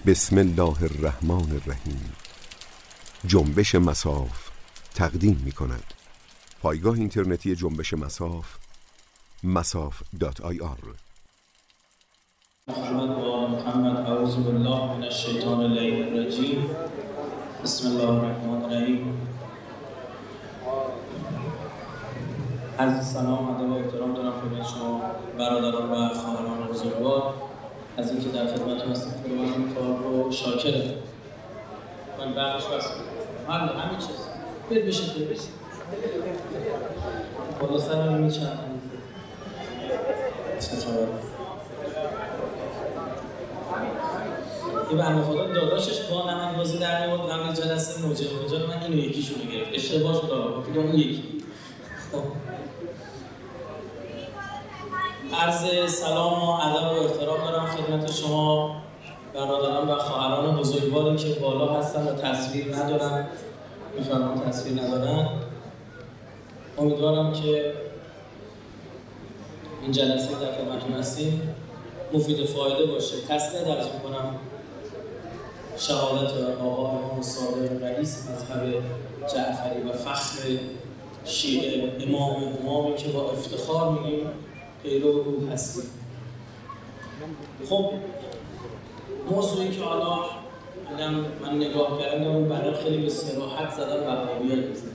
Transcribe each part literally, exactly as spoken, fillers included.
بسم الله الرحمن الرحیم. جنبش مصاف تقدیم می کند. پایگاه اینترنتی جنبش مصاف مصاف دات آی آر. محمد و محمد اعوذ بالله من الشیطان اللعین الرجیم. بسم الله الرحمن الرحیم. عرض سلام، ادب و احترام دارم خدمت شما برادران و خواهران بزرگوار از اینکه در خدمتتون هستم. خداوند این کار رو شاکرم. من بعدش بس من همین چیز برید بشید برید بشید بالا سرم میچرخم. چطور یه بنده خدا داداشش با نمک‌بازی در می‌آورد قبل جلسه نوجه نوجه من اینو یکیشونو گرفت. اشتباه شد آقا، فکر کنم اون یکی. عرض سلام و ادب و احترام دارم خدمت شما برادران و خواهران بزرگواری که بالا هستن و تصویر ندارن. می‌فرمایید تصویر ندارن. امیدوارم که این جلسه در خدمتتون هستیم مفید و فایده باشه. تسلیت درس می‌کنم شهادت آقا امام صادق رئیس مذهب جعفری و فخر شیعه، امام امامی که با افتخار میگیم پیرو او هستیم. خب موضوعی که حالا من نگاه کردم اون برای خیلی به صراحت زدن وهابیت میزنه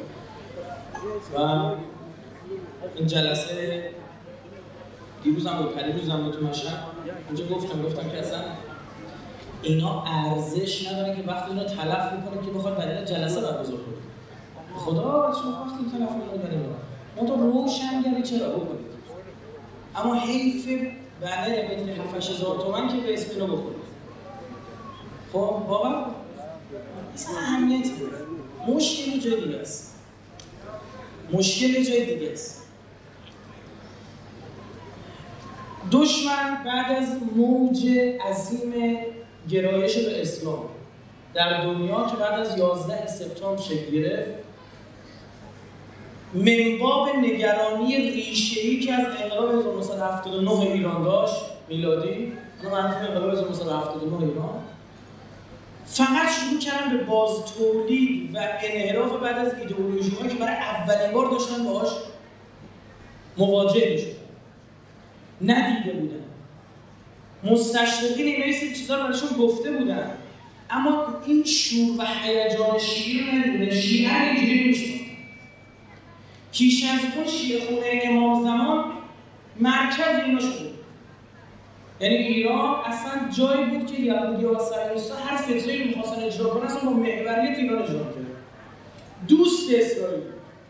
و این جلسه دیروز هم بود پریروز هم بود تو مشهد اونجا گفتم گفتم که اصلا اینا ارزش نداره که وقتی اینا تلف میکنه که بخواد برای جلسه برگزار کنه. خدا شما وقتی تلف میکنه برای ما تو روشنگری چرا بکنید، اما حیف بنده بدون هفت هزار تومن که به اسم اینو بخورید. خب واقعا اصلا اهمیت نداره. مشکل جای دیگه است. مشکل جای دیگه است. دشمن بعد از موج عظیم گرایش به اسلام در دنیا که بعد از یازده سپتامبر شکل گرفت، منباب نگرانی ریشه‌ای که از انقلاب هزار و نهصد و هفتاد و نه ایران داشت میلادی، اون معروف انقلاب هزار و نهصد و هفتاد و نه ایران، فقط شروع کردن به باز تولید و انحراف بعد از ایدئولوژی‌هایی که برای اولین بار داشتن باهاش مواجه می‌شدن، ندیده بودن. مستشرقین این این چیزا رو براشون گفته بودن، اما این شور و هیجان شیعه رو ندیدن. شیعه اینجوری می‌شد. پیش از اون شیعه خونه امام زمان مرکز اینا شد. یعنی ایران اصلا جایی بود که یهودی‌ها و صهیونیست‌ها هر فتوایی رو می‌خواستن اجرا کنن اصلا با محوریت ایران اجرا کردن. دوست اسرائیل.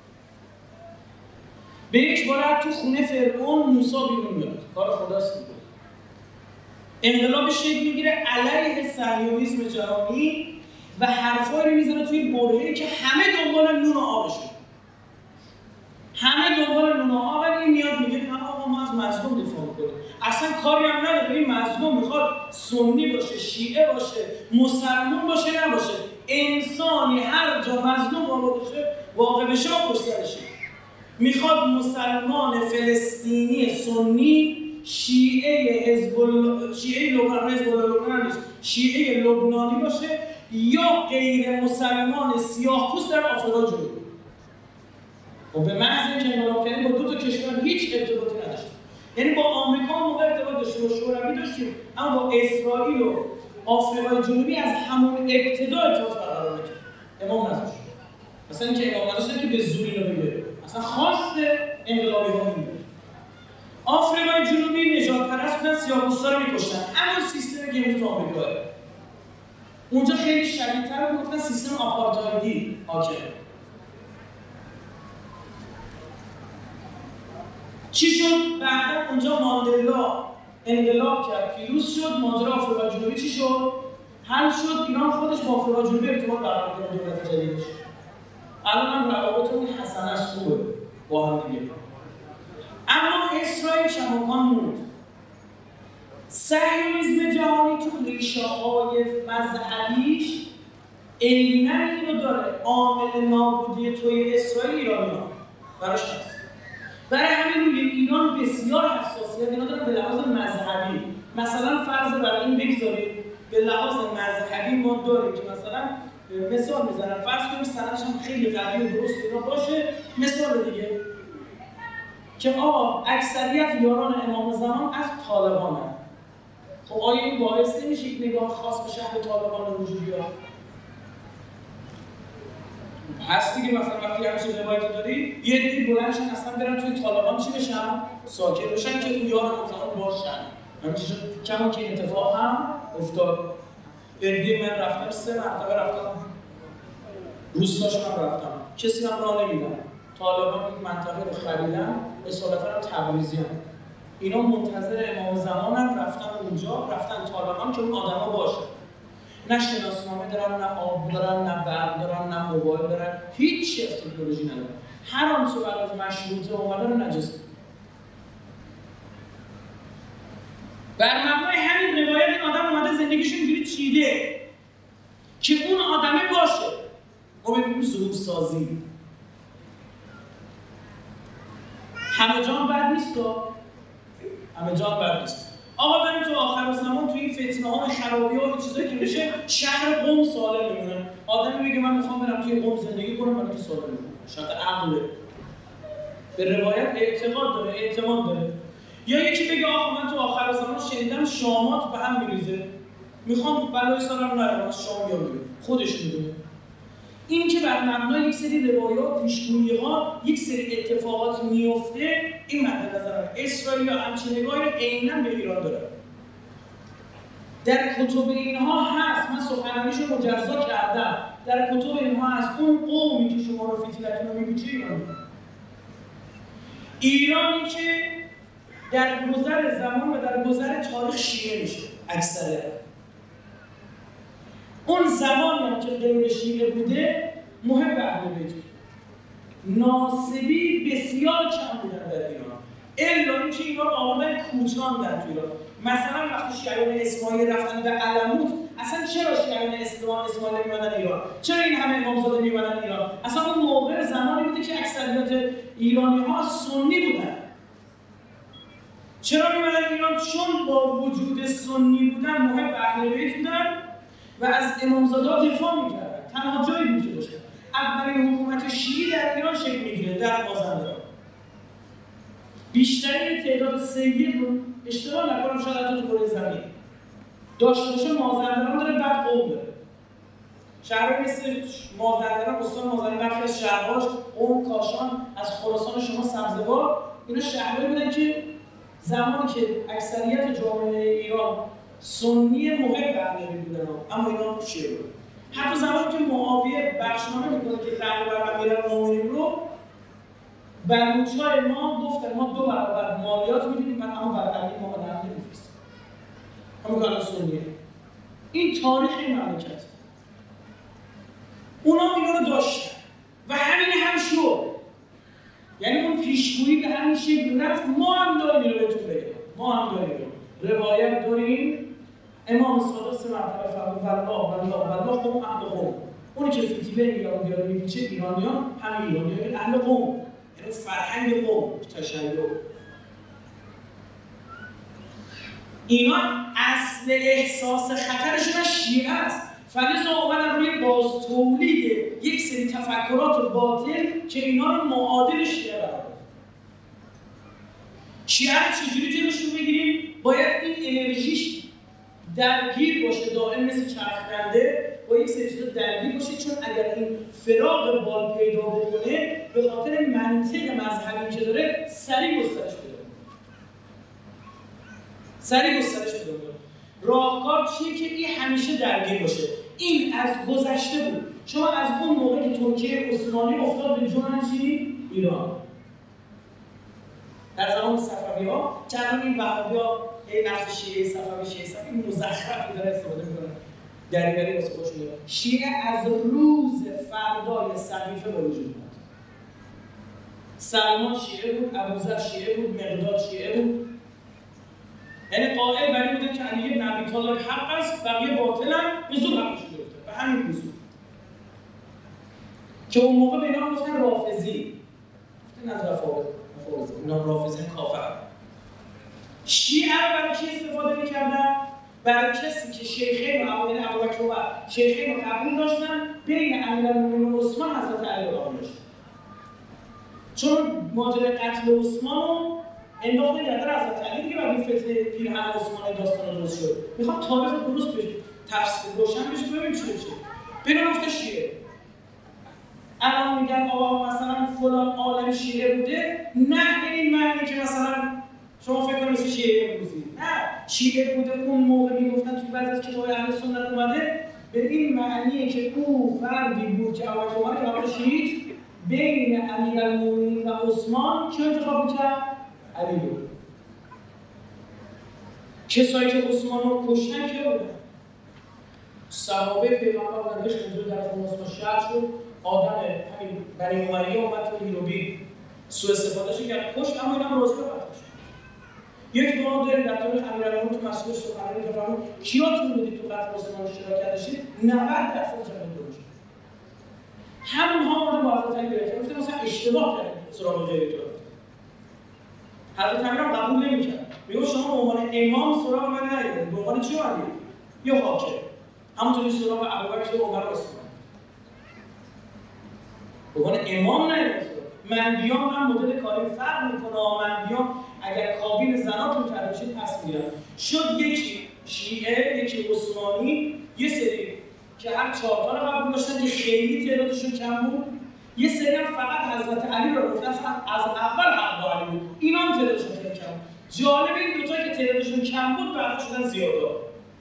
به یک بار تو خونه فرعون موسی بیرون میاد. کار خداست دیگه. انقلاب شکل میگیره علیه صهیونیسم جهانی و حرفایی رو میزنه توی برهه‌ای که همه دنبال نون و آبشه. همه دنبال نون و آب. این میاد میگه نه آقا ما از مظلوم دفاع می‌کنیم. اصلا کاری هم نداره این مظلوم میخواد سنی باشه، شیعه باشه، مسلمان باشه نباشه. انسانی هر جا مظلوم واقع بشه، واقع بشه و پشترشه. میخواد مسلمان فلسطینی سنی، شیعه حزب الله، شیعه لبنان، حزب الله لبنان نیست، شیعه لبنانی باشه یا غیر مسلمان سیاه‌پوست در آفریقا جنوبی. و به محض اینکه انقلاب کردیم با دو تا کشور هیچ ارتباطی نداشتیم. یعنی با آمریکا موقع ارتباط داشتیم و شوروی داشتیم، اما با اسرائیل و آفریقای جنوبی از همون ابتدا ارتباط برقرار نکردیم. امام نذاشت. مثلا اینکه امام نذاشت که به زوری رو بگیره. اصلا خواست انقلابی ها این بود. آفریقای جنوبی نجات پرست بودن، سیاه‌پوستا رو می‌کشتن. همون سیستمی که امروز تو آمریکاه. اونجا خیلی شدیدتر رو گفتن سیستم آپارتایدی حاکمه. چی شد؟ بعدا اونجا ماندلا انقلاب کرد، پیروز شد، ماجرا آفریقای جنوبی چی شد؟ حل شد. ایران خودش با آفریقای جنوبی ارتباط برقرار کنه دولت جدیدش. الان هم روابطمون حسنه است، خوبه با هم دیگه. اما اسرائیل کماکان موند. صهیونیسم جهانی تو ریشه‌های مذهبیش عیناً اینو داره. عامل نابودی توی اسرائیل ایرانی‌ها براش هست. برای همین روی ایران بسیار حساسیت اینا داره به لحاظ مذهبی. مثلا فرض برای این بگذارید به لحاظ مذهبی ما داریم که مثلا مثال میزنم، فرض کنیم سندش هم خیلی قوی و درست اینا باشه. مثال دیگه که آقا اکثریت یاران امام زمان از طالبان هم. خب آیا این باعث نمیشه یک نگاه خاص به شهر طالبان وجود بیاد؟ هست دیگه. مثلا وقتی همچین روایت داری یه عده‌ای بلندشن اصلا برن توی طالبان چی بشن؟ ساکن بشن که اون یار امام زمان باشن. همین شد کما که این اتفاق هم افتاد. عده‌ای من رفتم سه مرتبه رفتم روستاشون هم رفتم، کسی هم راه نمیدن. طالبان یک منطقه رو خریدن، اصالتا هم تبریزیان. اینا منتظر امام زمان هم رفتن اونجا، رفتن طالبان که اون آدما باشه. نه شناسنامه دارن، نه آب دارن، نه برق دارن، نه موبایل دارن، هیچی از تکنولوژی ندارن. هر آنچه بعد از مشروطه اومده رو نجس. بر مبنای همین روایت این آدم اومده زندگیشو اینجوری چیده که اون آدمه باشه. ما ببینیم ظهور سازی همه جان بد نیست و همه جان بد نیست. آقا بریم تو آخر زمان تو این فتنه ها و خرابی ها و چیزایی که میشه شهر قم سالم میمونه. آدمی میگه من میخوام برم توی قم زندگی کنم، من که سالم میمونه. شاید عقله به روایت اعتقاد داره، اعتماد داره. یا یکی بگه آقا من تو آخر زمان شنیدم شامات به هم میریزه، میخوام بلای سالم نرم از شام بیام. خودش میدونه. این که بر مبنای یک سری روایات، پیشگویی‌ها، یک سری اتفاقات میفته، این مد نظرم. اسرائیل همچین نگاهی رو عیناً به ایران داره. در کتب اینها هست، من سخنرانیشو مجزا کردم. در کتب اینها هست اون قومی که شما رو فتیلتون رو میگی چه ایرانی؟ ایرانی که در گذر زمان و در گذر تاریخ شیعه میشه اکثریت. اون زمانی هم که غیر شیعه بوده محب اهل بیت، ناصبی بسیار کم بودن در ایران. الا اینکه اینا رو آوردن کوچاندن تو ایران. مثلا وقتی شیعیان اسماعیلی رفتن به علموت، اصلا چرا شیعیان اسماعیلی میومدن ایران؟ چرا این همه امامزاده میومدن ایران؟ اصلا اون موقع زمانی بوده که اکثریت ایرانی ها سنی بودن. چرا میومدن ایران؟ چون با وجود سنی بودن محب اهل بیت بودن و از امامزاده دفاع میکردن. تنها جایی بود که باشه. اولین حکومت شیعی در ایران شکل میگیره در مازندران. بیشترین تعداد سید رو اشتباه نکنم شاید حتی تو کره زمین داشته باشه مازندران داره، بعد قم داره. شهرهای مثل مازندران، استان مازندران، برخی از شهرهاش قم، کاشان، از خراسان شما سبزوار، اینا شهرهایی بودن که زمانی که اکثریت جامعه ایران سنی محب اهل بیت بودن، اما اینا شیعه بودن. حتی زمانی که معاویه بخشنامه میکنه که قلب بر امیرالمومنین رو، بلوچ‌های ما گفتن ما دو برابر مالیات میدیم، من اما بر علی ما نقد نمیفرستم. همون کار سنیه. این تاریخ این مملکت. اونا اینا رو داشتن و همین هم شد. یعنی اون پیشگویی به همین شکل رفت. ما هم داریم اینو بهتون بگم. ما هم داریم روایت داریم. امام صادق سه مرتبه فرمود والله والله والله قوم اهل قوم. اونی که فتیله ایرانی رو میپیچه ایرانیان همه ایرانیان اهل قوم، یعنی فرهنگ قوم، تشیع. اینا اصل احساس خطرشون از شیعه است. فلذا اومدن روی باز تولید یک سری تفکرات باطل که اینا رو معادل شیعه قرار بدن. شیعه رو چجوری جلوشون بگیریم؟ باید این انرژیش درگیر باشه، دائم مثل چرخنده با یک سری چیزا درگیر باشه، چون اگر این فراغ بال پیدا بکنه به خاطر منطق مذهبی که داره سریع گسترش پیدا کنه. سریع گسترش پیدا کنه. راهکار چیه که این همیشه درگیر باشه؟ این از گذشته بود. شما از اون موقع که ترکیه عثمانی افتاد به جون چی؟ ایران. در زمان صفوی‌ها که الان این وهابی‌ها این نفس شیعه صفوی شیعه صفوی این مزخرفی داره استفاده می‌کنه. دریوری واسه خودشون داره. شیعه از روز فردای صحیفه به وجود اومد. سلمان شیعه بود، ابوذر شیعه بود، مقداد شیعه بود. یعنی قائل بر این بوده که علی بن ابی طالب حق است، بقیه باطلن، به زور حقش گرفته. به همین موضوع. که اون موقع به اینا گفتن رافضی. گفتن از رفاضه. رافضی. اینا رافضی کافر. شیعه رو برای چی استفاده می‌کردن؟ برای کسی که شیخین و یعنی ابوبکر و شیخین رو قبول داشتن، بین امیرالمومنین و عثمان حضرت علی رو قبول داشتن. چون ماجرای قتل عثمان رو انداختن گردن حضرت علی دیگه، بعد این فتنه پیرهن عثمان داستان درست شد. میخوام تاریخ درست بشه، تفسیر روشن بشه، ببین چی بشه. ببین گفته شیعه. الان میگن آقا مثلا فلان عالم شیعه بوده، نه به این معنی که مثلا شما فکر کنید مثل شیعه امروزی. نه، شیعه بوده اون موقع میگفتن توی بعضی از کتاب‌های اهل سنت اومده به این معنیه که او فردی بود که اول شما که اول شهید بین امیرالمومنین و عثمان که انتخاب می‌کرد علی بود. کسایی که عثمان رو کشتن که بودن؟ صحابه پیغمبر بودن. بهش نزول در خون عثمان شهر شد، آدم همین بنی امیه اومد تو هیروبی سوء استفادهش کرد، کشت، اما اینم روزه برداشت. یک دوران داریم در طور امیرالمومنین تو مسئول سخنرانی که فرمود کیاتون بودید تو قتل عثمان شرکت داشتید؟ نود درصد جمعیت درست شد. همونها مورد با حضرت علی گرفتن، گفتن مثلا اشتباه کردید سراغ غیری تو. حضرت علی هم قبول نمی‌کرد. میگفت شما به عنوان امام سراغ من نیایید. به عنوان چی اومدید؟ یا حاکم. همونطوری سراغ ابوبکر و عمر و عثمان. به عنوان امام نیایید. من بیام هم مدل کاری فرق میکنه. من بیام اگر کابین زناتون کرده باشید پس میرم. شد یکی شیعه، یکی عثمانی، یه سری که هر چهار تا رو قبول داشتن که خیلی تعدادشون کم بود، یه سری هم فقط حضرت علی رو گفتن، اصلا از اول حق با علی بود. اینا هم تعدادشون خیلی کم بود. جالب این دوتا که تعدادشون کم بود بعدا شدن زیادا.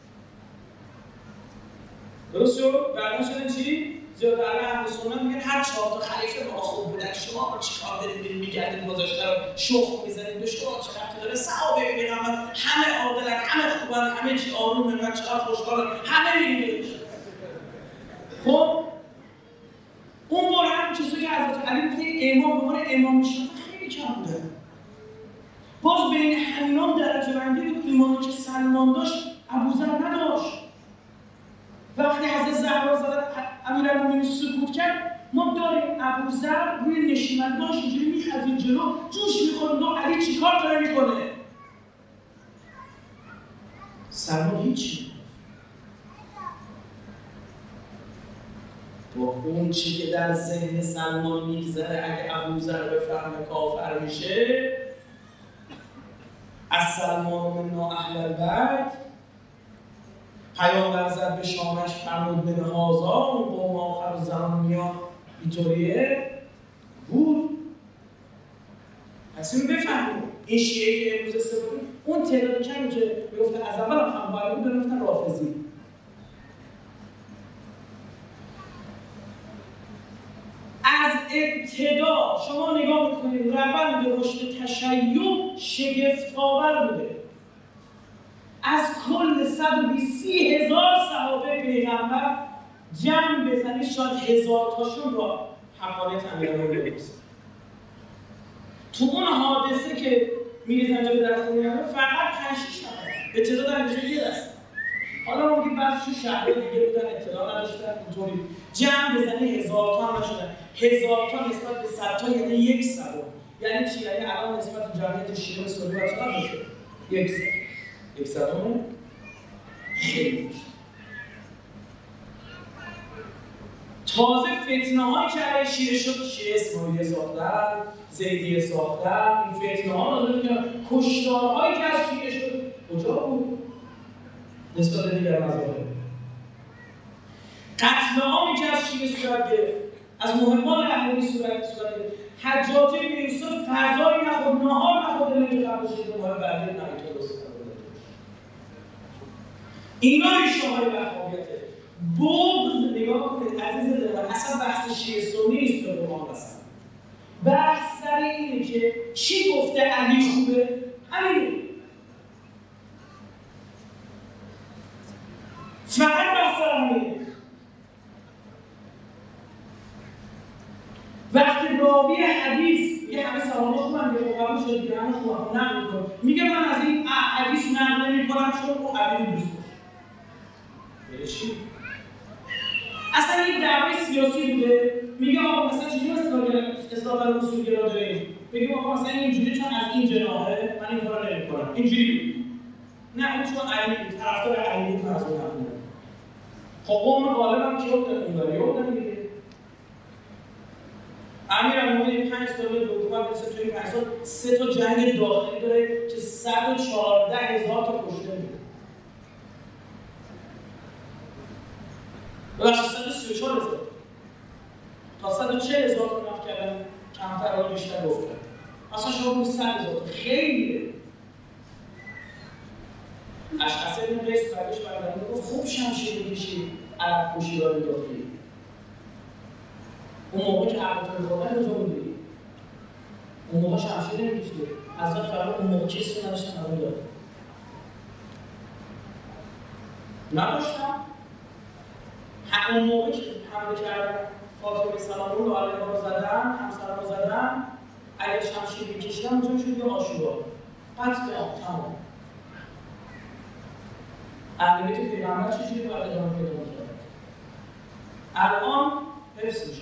درست شد؟ بعدا شدن چی؟ زیاده. الان اهل سنت میگن هر چهار تا خلیفه ما خوب بودن، شما چیکار دارید میرید میگردید گذاشته رو شخم میزنید به شما چه ربطی داره؟ صحابه پیغمبر همه عادلن، همه خوبن، همه چی آرومه، من چقدر خوشحالم، همه میرید. خب اون بار هم چیزی که حضرت علی گفته امام به عنوان امام میشن خیلی کم بوده. باز بین همینان درجه بندی بود. ایمانی که سلمان داشت ابوذر نداشت. وقتی حضرت زهرا زادت امیرالمومنین سکوت کرد، ما داریم ابوذر روی نشیمنداش اینجوری میخزید جلو، جوش میخوره، دو علی چیکار داره میکنه؟ سلمان هیچی. با اون چی که در ذهن سلمان میگذره، اگه ابوذر بفهمه کافر میشه، از سلمان منا اهل البیت، پیامبر زد به شامش فرمود بن هازا، اون قوم آخر زمان میاد اینطوریه بود. پس اینو بفهمید. این شیعه که امروز استفاده اون تعداد کمی که میگفتن از اول هم همواره بود میگفتن رافضی. از ابتدا شما نگاه میکنید روند رشد تشیع شگفت‌آور بوده. از کل صد و بیست هزار صحابه پیغمبر جمع بزنید شاید هزار تاشون را حقانیت امیرالمومنین برسید. تو اون حادثه که میریزن جلوی در خونه فقط پنج شش نفر به تعداد اندازه یه دست. حالا ممکن بعضیشون شهرهای دیگه بودن اطلاع نداشتن، اینطوری جمع بزنی هزار تا هم نشدن. هزار تا نسبت به صد تا یعنی یک صدم. یعنی چی؟ یعنی الان نسبت به جمعیت شیعه به سنی چقدر میشه؟ یک صدم. یک صدم خیلی میشه. تازه فتنه هایی که علیه شیعه شد، شیعه اسماعیلیه ساختن، زیدیه ساختن، این فتنه ها نازل کردن. کشتارهایی که از شیعه شد کجا بود؟ نسبت به دیگر مذاهب. قتل عامی که از شیعه صورت گرفت، از محبان اهلی صورت صورت گرفت. حجاج بن یوسف غذایی نخورد، نهار نخورد الا اینکه قبل شد ماه بردید نمیتونه درست کنه. اینا ریشه‌های وهابیته. بغض نگاه کنید عزیز دلم، اصلا بحث شیعه سنی نیست به قرآن رسن. بحث سر اینه که چی گفته علی خوبه؟ همینه. فقط بحث سر همینه. وقتی راوی حدیث یه همه سوانه خوبم یه قبول شد دیگه همه خوبم نقل میکنم، میگه من از این حدیث نقل نمی کنم چون او علی دوست باشه. چی؟ اصلا یک دعوای سیاسی بوده. میگه آقا مثلا چجوری اصلاح طلب اصولگرا داریم؟ میگه آقا مثلا اینجوری چون از این جناحه من این کارو نمی‌کنم. اینجوری نه اون چون علی طرفدار علی بود از اون نبود. خب قوم غالب هم کیا بودن؟ اونوری بودن دیگه. امیر المومنین پنج سال به حکومت رسید، توی پنج سال سه تا جنگ داخلی داره که صد و چهارده هزار تا کشته میده. ببخشید صد و سی و چهار هزار تا صد و چهل هزار تا نفت کردن، کمتر حالا بیشتر گفتن. اصلا شما اون صد هزار خیلیه. اشعث ابن قیس بعدش برگردون گفت خوب شمشیر می‌کشی عرب کشی را می‌داختی. اون موقع که عرب می‌خوردن کجا بودی؟ اون موقع شمشیر نمی‌کشیدی. حضرت فرمود اون موقع کسی رو نداشتن همون داد. نداشتم. اون موقع که حمله کردن فاطمه سلام رو علیها رو زدن، همسر رو زدن، اگر شمشیر می‌کشیدن اونجا می‌شد یه آشورا. قتل عام تمام. اهل بیت پیغمبر چجوری باید ادامه پیدا می‌کرد؟ الان حفظ میشه.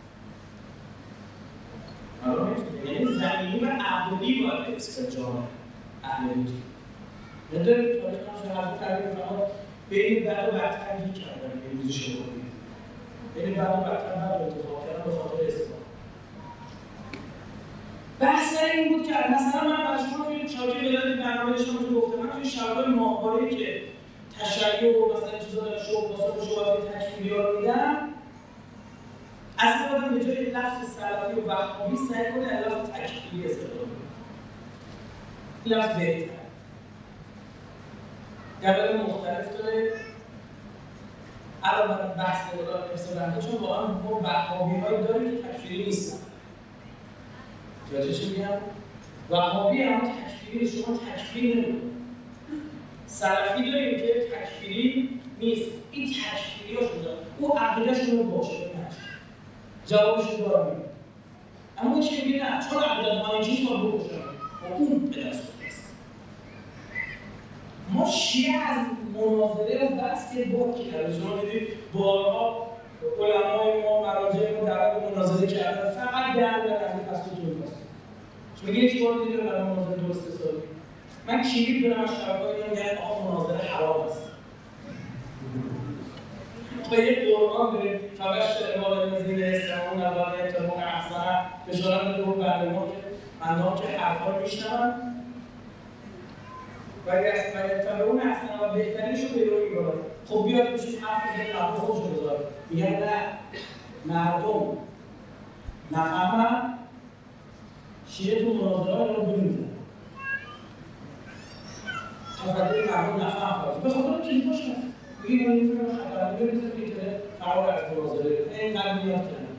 الان حفظ میشه. یعنی زمینی و عقلی باید حفظ کرد جامعه اهل بیت. نداره تاریخ هم شما حضرت علی فرمود بین بد و بدتر گیر کردن به روز شما بید. بین بد و بدتر بد رو انتخاب کردن به خاطر اسلام. بحث این بود که مثلا من برای شما توی شاکی ولایت برنامه شما تو گفتم من توی شب‌های ماهواره‌ای که تشیع و مثلا چیزا داره شوق واسه شوقات تکفیری ها میدن، از این آدم به جای لفظ سلفی و وهابی سعی کنه از لفظ تکفیری استفاده کنه. این لفظ بهتره. دلایل مختلف داره. علاوه بر بحث دلایل افسادنده چون واقعا ما وهابی‌هایی داریم که تکفیری نیستن. جاجه چی میگم؟ وهابی هم تکفیری شما تکفیر نمی‌کنه. سلفی داریم که تکفیری نیست. این تکفیری ها شده. او عقیده‌شون رو باشه نشه. جوابشون دارم میگم. اما اون چی میگه نه چون عقیدت مانیجیسم رو بکشن. و اون به دست است. ما شیعه از مناظره و بحث که با کردن. شما دیدید بارها علمای ما مراجع ما دعوت مناظره کردن فقط درد از پس تو جلو است. شما میگید چی بار دیدید برای مناظره درست حسابی؟ من کلید دارم از شبکه‌های دیگه میگن آقا مناظره حرام است. با یه قرآن داریم فبشر عباد الذین یستمعون القول فیتبعون احسنه بشارت بده اون بنده ما که بنده‌ها که حرفا رو میشنون و اگر فیتبعون احسنه و بهترینش رو پیروی می‌کنن. خب بیاد بشید حرف بزنید قبل خودشون بذاره. میگن نه مردم نفهمن شیعه تو مناظره رو بمیزن. خاطر مردم نفهم کنید. به خاطر کلیپاش هست. میگه من این فیلم خبرنگاری رو میذارم که فرار از مناظره. این قلب میاد کنه.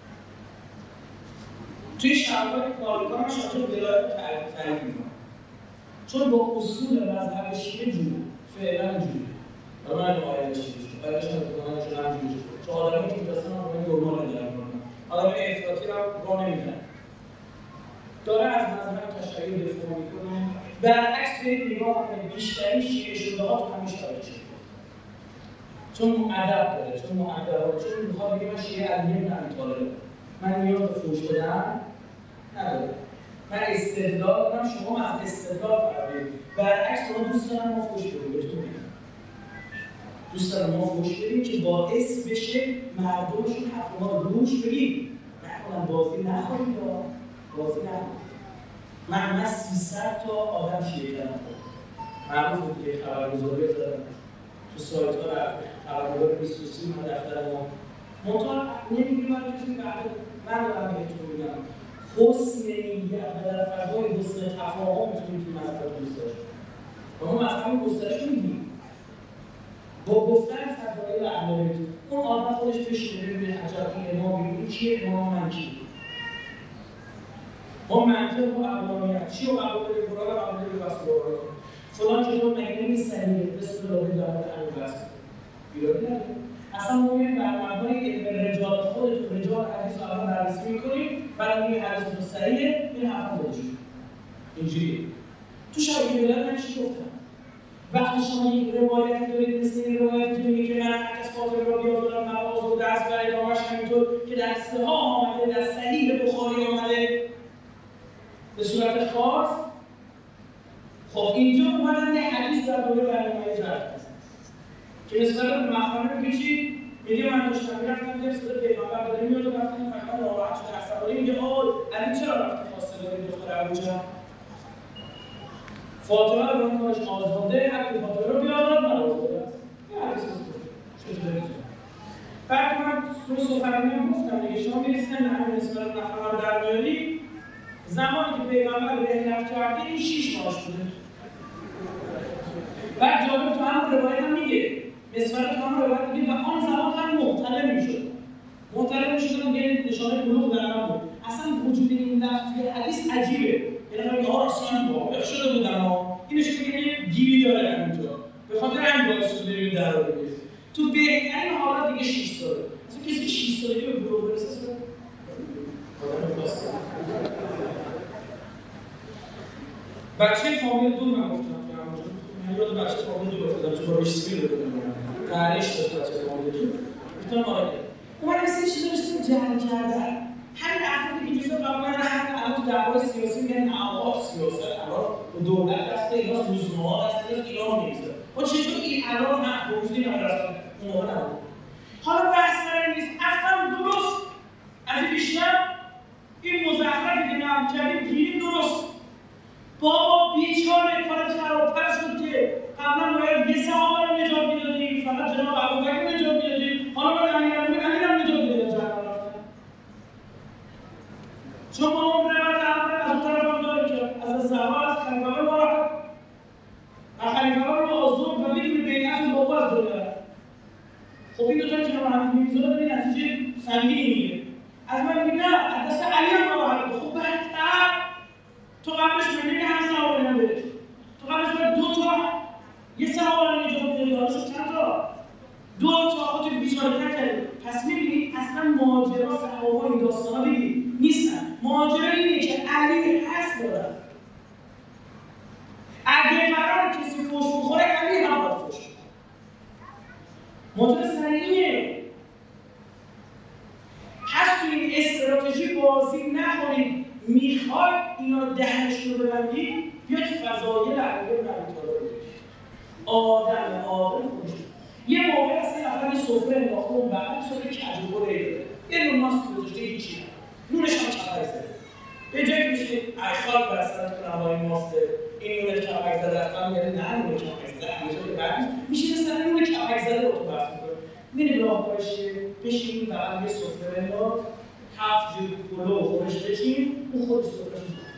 توی شبکه‌های کارگاه شاید ولایت رو تعریف می‌کنم. چون با اصول مذهب شیعه جوره. فعلا جوره. و من نماینده شیعه شدم. بعدش هم بکنم چون هم جوره شد. چون آدمی که می‌رسن هم باید نرمال ندارن کنن. آدم افراطی رو راه نمیدن. داره از مذهب تشیع دفاع می‌کنه. برعکس به نگاه کنید بیشتری شیعه شده ها تو همین شرایط شده. چون ادب داره، چون مؤدبه، چون میخواد بگه من شیعه علی بن ابی طالب. من نیاز به فوش بدن نداره. من استدلال دارم، شما از استدلال فرقید. برعکس شما دوست دارم ما فوش بدیم، بهتون میگم. دوست دارم ما فوش بدیم که باعث بشه مردمشون حرف ما رو گوش بدیم. نکنن بازی نخورید یا بازی نخورید. من من سیصد تا آدم شیعه کردم. معروف بود که خبرگزاری زدم. تو سایت ها رفت. خبرگزار بیست و سه من دفتر ما. منطقه نمیگیم من کسی بعد من دارم بهتون میگم. حسن نیت و در فضای حسن تفاهم میتونید که مذهب دوست داشت. و ما مذهب گسترش میگیم. با گفتن فضای اهل بیت اون آدم خودش بشینه ببینه عجب این امام بیرون کیه امام من کیه. ما منطق و عقلانیت چی رو قبول داریم قرآن رو قبول داریم بس قرآن فلان که تو مگه نمی‌سنیه بسم الله دارد همین بس ایرادی نداره. اصلا ما می‌بینیم بر مبنای علم رجال خودتون رجال حدیث رو الان بررسی می‌کنیم بعد می‌بینیم حدیث رو صحیحه این حرفا خودشون اینجوریه. تو شبیه ولایت من چی گفتم؟ وقتی شما یک روایتی دارید مثل این روایتی که میگه که من از فاطمه را بیازارم نماز و دست بر ادامه‌اش همینطور که در صحاح آمده در صحیح بخاری آمده به صورت خاص خب اینجا اومدن یه حدیث در دوره برنامه جرد که نسبت به مخانه میگه چی؟ میگه من داشتم میرفتم یه صدا پیغمبر داره میاد و رفتم پیغمبر ناراحت شده عصبانی میگه آی علی چرا رفتی خواسته داری دختر ابوجهل؟ فاطمه رو باید کارش آزاده حتی فاطمه رو بیازاد من آزاده است یه حدیث چطوره؟ بعد من تو سخنرانی هم گفتم دیگه شما میرسید همه نسبت به مخانه رو در میاری زمانی که پیغمبر رحلت کرده این شیش ماهش بوده. بعد جالب تو هم روایت هم میگه نسبت تو هم روایت میگه و آن زمان هم محتلم میشد محتلم میشد هم یه نشانه بلوغ در من بود. اصلا وجود این لفظ حدیث عجیبه یعنی من ها اصلا واقع شده بودم ها اینش میگه یه گیری داره همینجا به خاطر همین باعث شده بریم در رو بگیریم تو بهترین حالات دیگه شیش ساله مثلا کسی که شیش سالگی به بلوغ برسه بچه فامیل دو من گفتم که همونجا من یاد بچه فامیل دو گفتم چون باش سویل رو بدونم تحریش داشت بچه فامیل دو گفتم آره اومد مثل چیزا رو جمع کردن همین افرادی که جزء قبلا هم الان تو دعوای سیاسی میگن آقا سیاست الان دولت دست اینا روزنامه‌ها دست ایران میگذاره خب چطور این الان هم به وجود این مدرسه اون موقع نبود حالا بحث سر نیست اصلا درست از این بیشتر این مزخرفی که نام کردیم گیریم درست بابا بیچاره کارت خرابتر شد که قبلا باید یه صحابه رو نجات میدادیم فقط جناب ابوبکر رو نجات میدادیم حالا باید امیرالمومنین علی رو نجات میدادیم جهنم رفتن چون ما اون روایت اول از اون طرف هم داریم که از زهرا از خلیفه ما رفت و خلیفه رو آزرد و میدونی بیعت و بابا از دولت خب این دوتا جناب محمد میرزا به نتیجه سنگینی میگیره از من میگه نه از دست علی هم ناراحته خب بدتر تو قبلش میگی هم صحابه نبرش تو قبلش باید دو تا یه صحابه رو نجات میدادی حالا شد چند تا دو تا خودت بیچاره تر کردی پس میبینی اصلا ماجرا صحابه این داستانا بگی نیستن ماجرا اینه که علی هست دارن اگه قرار کسی فوش بخوره علی هم باید فوش بخوره ماجرا سریعه پس تو این استراتژی بازی نکنید میخواد اینا دهنش رو ببندید بیاید فضایل علی بن ابی طالب رو بگید آدم آدم خوشید یه موقع هست این افراد سفره انداخته اون بقیه سفره کجو بره یه نون ماست گذاشته هیچی نونش هم چپک زده به جایی که میشه اشخاص برسن تو نمایی ماسته این نون چپک زده اصلا میگه نه نون چپک زده همه جایی بعد میشه مثلا نون چپک زده رو تو بحث میکنه میری راه باشه بشین بقیه یه سفره بنداز هفت جور پلو و خورش بچین اون خود سفرهش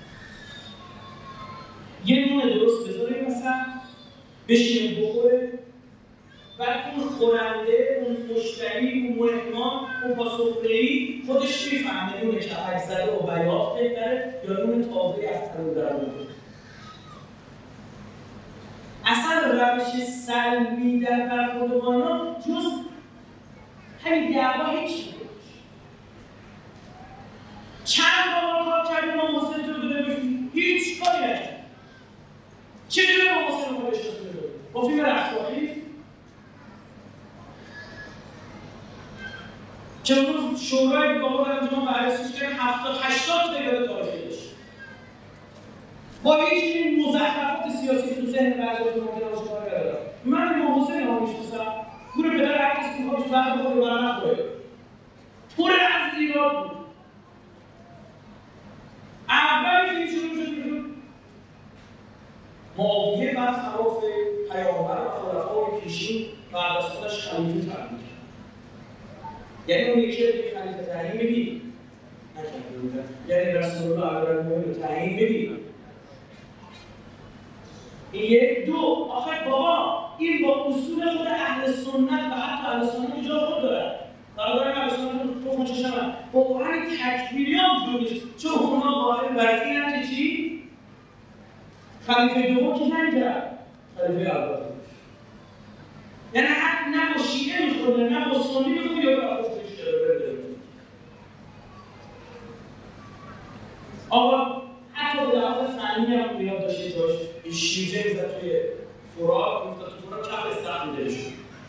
یه نون درست بذاریم مثلا بشینه بخوره بعد اون خورنده، اون مشتری، اون مهمان، اون با سفره‌ای خودش میفهمه نون کپک زده و بیات بهتره یا نون تازه از تنور در آورده. اصلا روش سلبی در برخورد با اینا جز همین دعوا هیچی بود. چند بار کار کردیم ما محسن تو رو ببینیم هیچ کاری نکرد. چجوری ما محسن رو بشناسیم رو؟ با فیلم رفتاری که اون شورای بگاه در انجام بررسیش کردن هفتاد هشتاد تا ایراد تاریخی داشت. با هیچ این مزخرفات سیاسی تو ذهن بعضی از ممکنه باشه کار ندارم. من با حسین ها میشناسم گور پدر هر کسی که میخواد بعد بخوره برای نخوره. پر از ایراد بود. اول فیلم شروع شد بیرون معاویه برخلاف پیامبر و خلفای پیشین بعد از خودش خلیفه تعیین کرد. یعنی اون یکی که خلیفه تعیین بدید نکرده یعنی رسول الله امیرالمومنین رو تعیین بدید. این یک دو آخه بابا این با اصول خود اهل سنت و حتی اهل سنت که جا خود داره برادران اهل سنت رو تو خوشش هم با همین تکفیری هم جو نیست چون اونا قائل بر اینن که چی؟ خلیفه دوم که نکرد خلیفه اول یعنی حتی نه با شیعه میخورده نه با سنی میخورده یا با خوشش کرده آقا حتی به لحاظ فنی هم بیاد داشته جاش شیجه میزد توی فرات میفتاد تو فرات کف استخ میده شد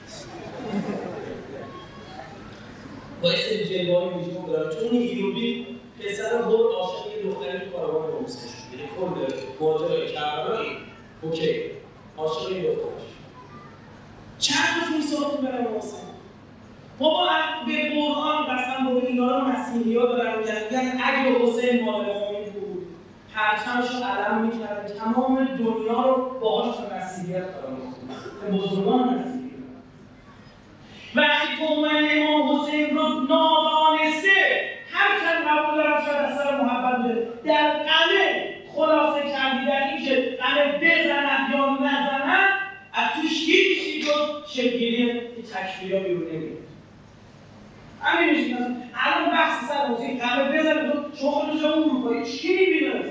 باعث جلوه‌های ویژه داره چون اون هیروبی پسر بود عاشق یه دختری تو کاروان موسی شد یعنی کل ماجرای کربلایی اوکی عاشق این دخترش چند تا فیلم ساختیم برای حسین. بابا به قرآن قسم بوده اینا رو مسیحی ها دارن میگن اگه حسین مال مومن بود پرچمش رو علم میکرد تمام دنیا رو باهاش به مسیحیت قرار می‌داد، به بزرگان مسیحی. وقتی تومن امام حسین رو نادانسته هر چند قبول دارم شاید اثر محبت بده در قمه خلاصه کردی در این که قمه بزند یا نزند از توش هیچی جز شکلگیری تکفیری ها بیرون نمیاد. همین میشه مثلا الان بحث سر موسیقی قمه بزنه تو شما خودتون شما اروپایی چی میبینه؟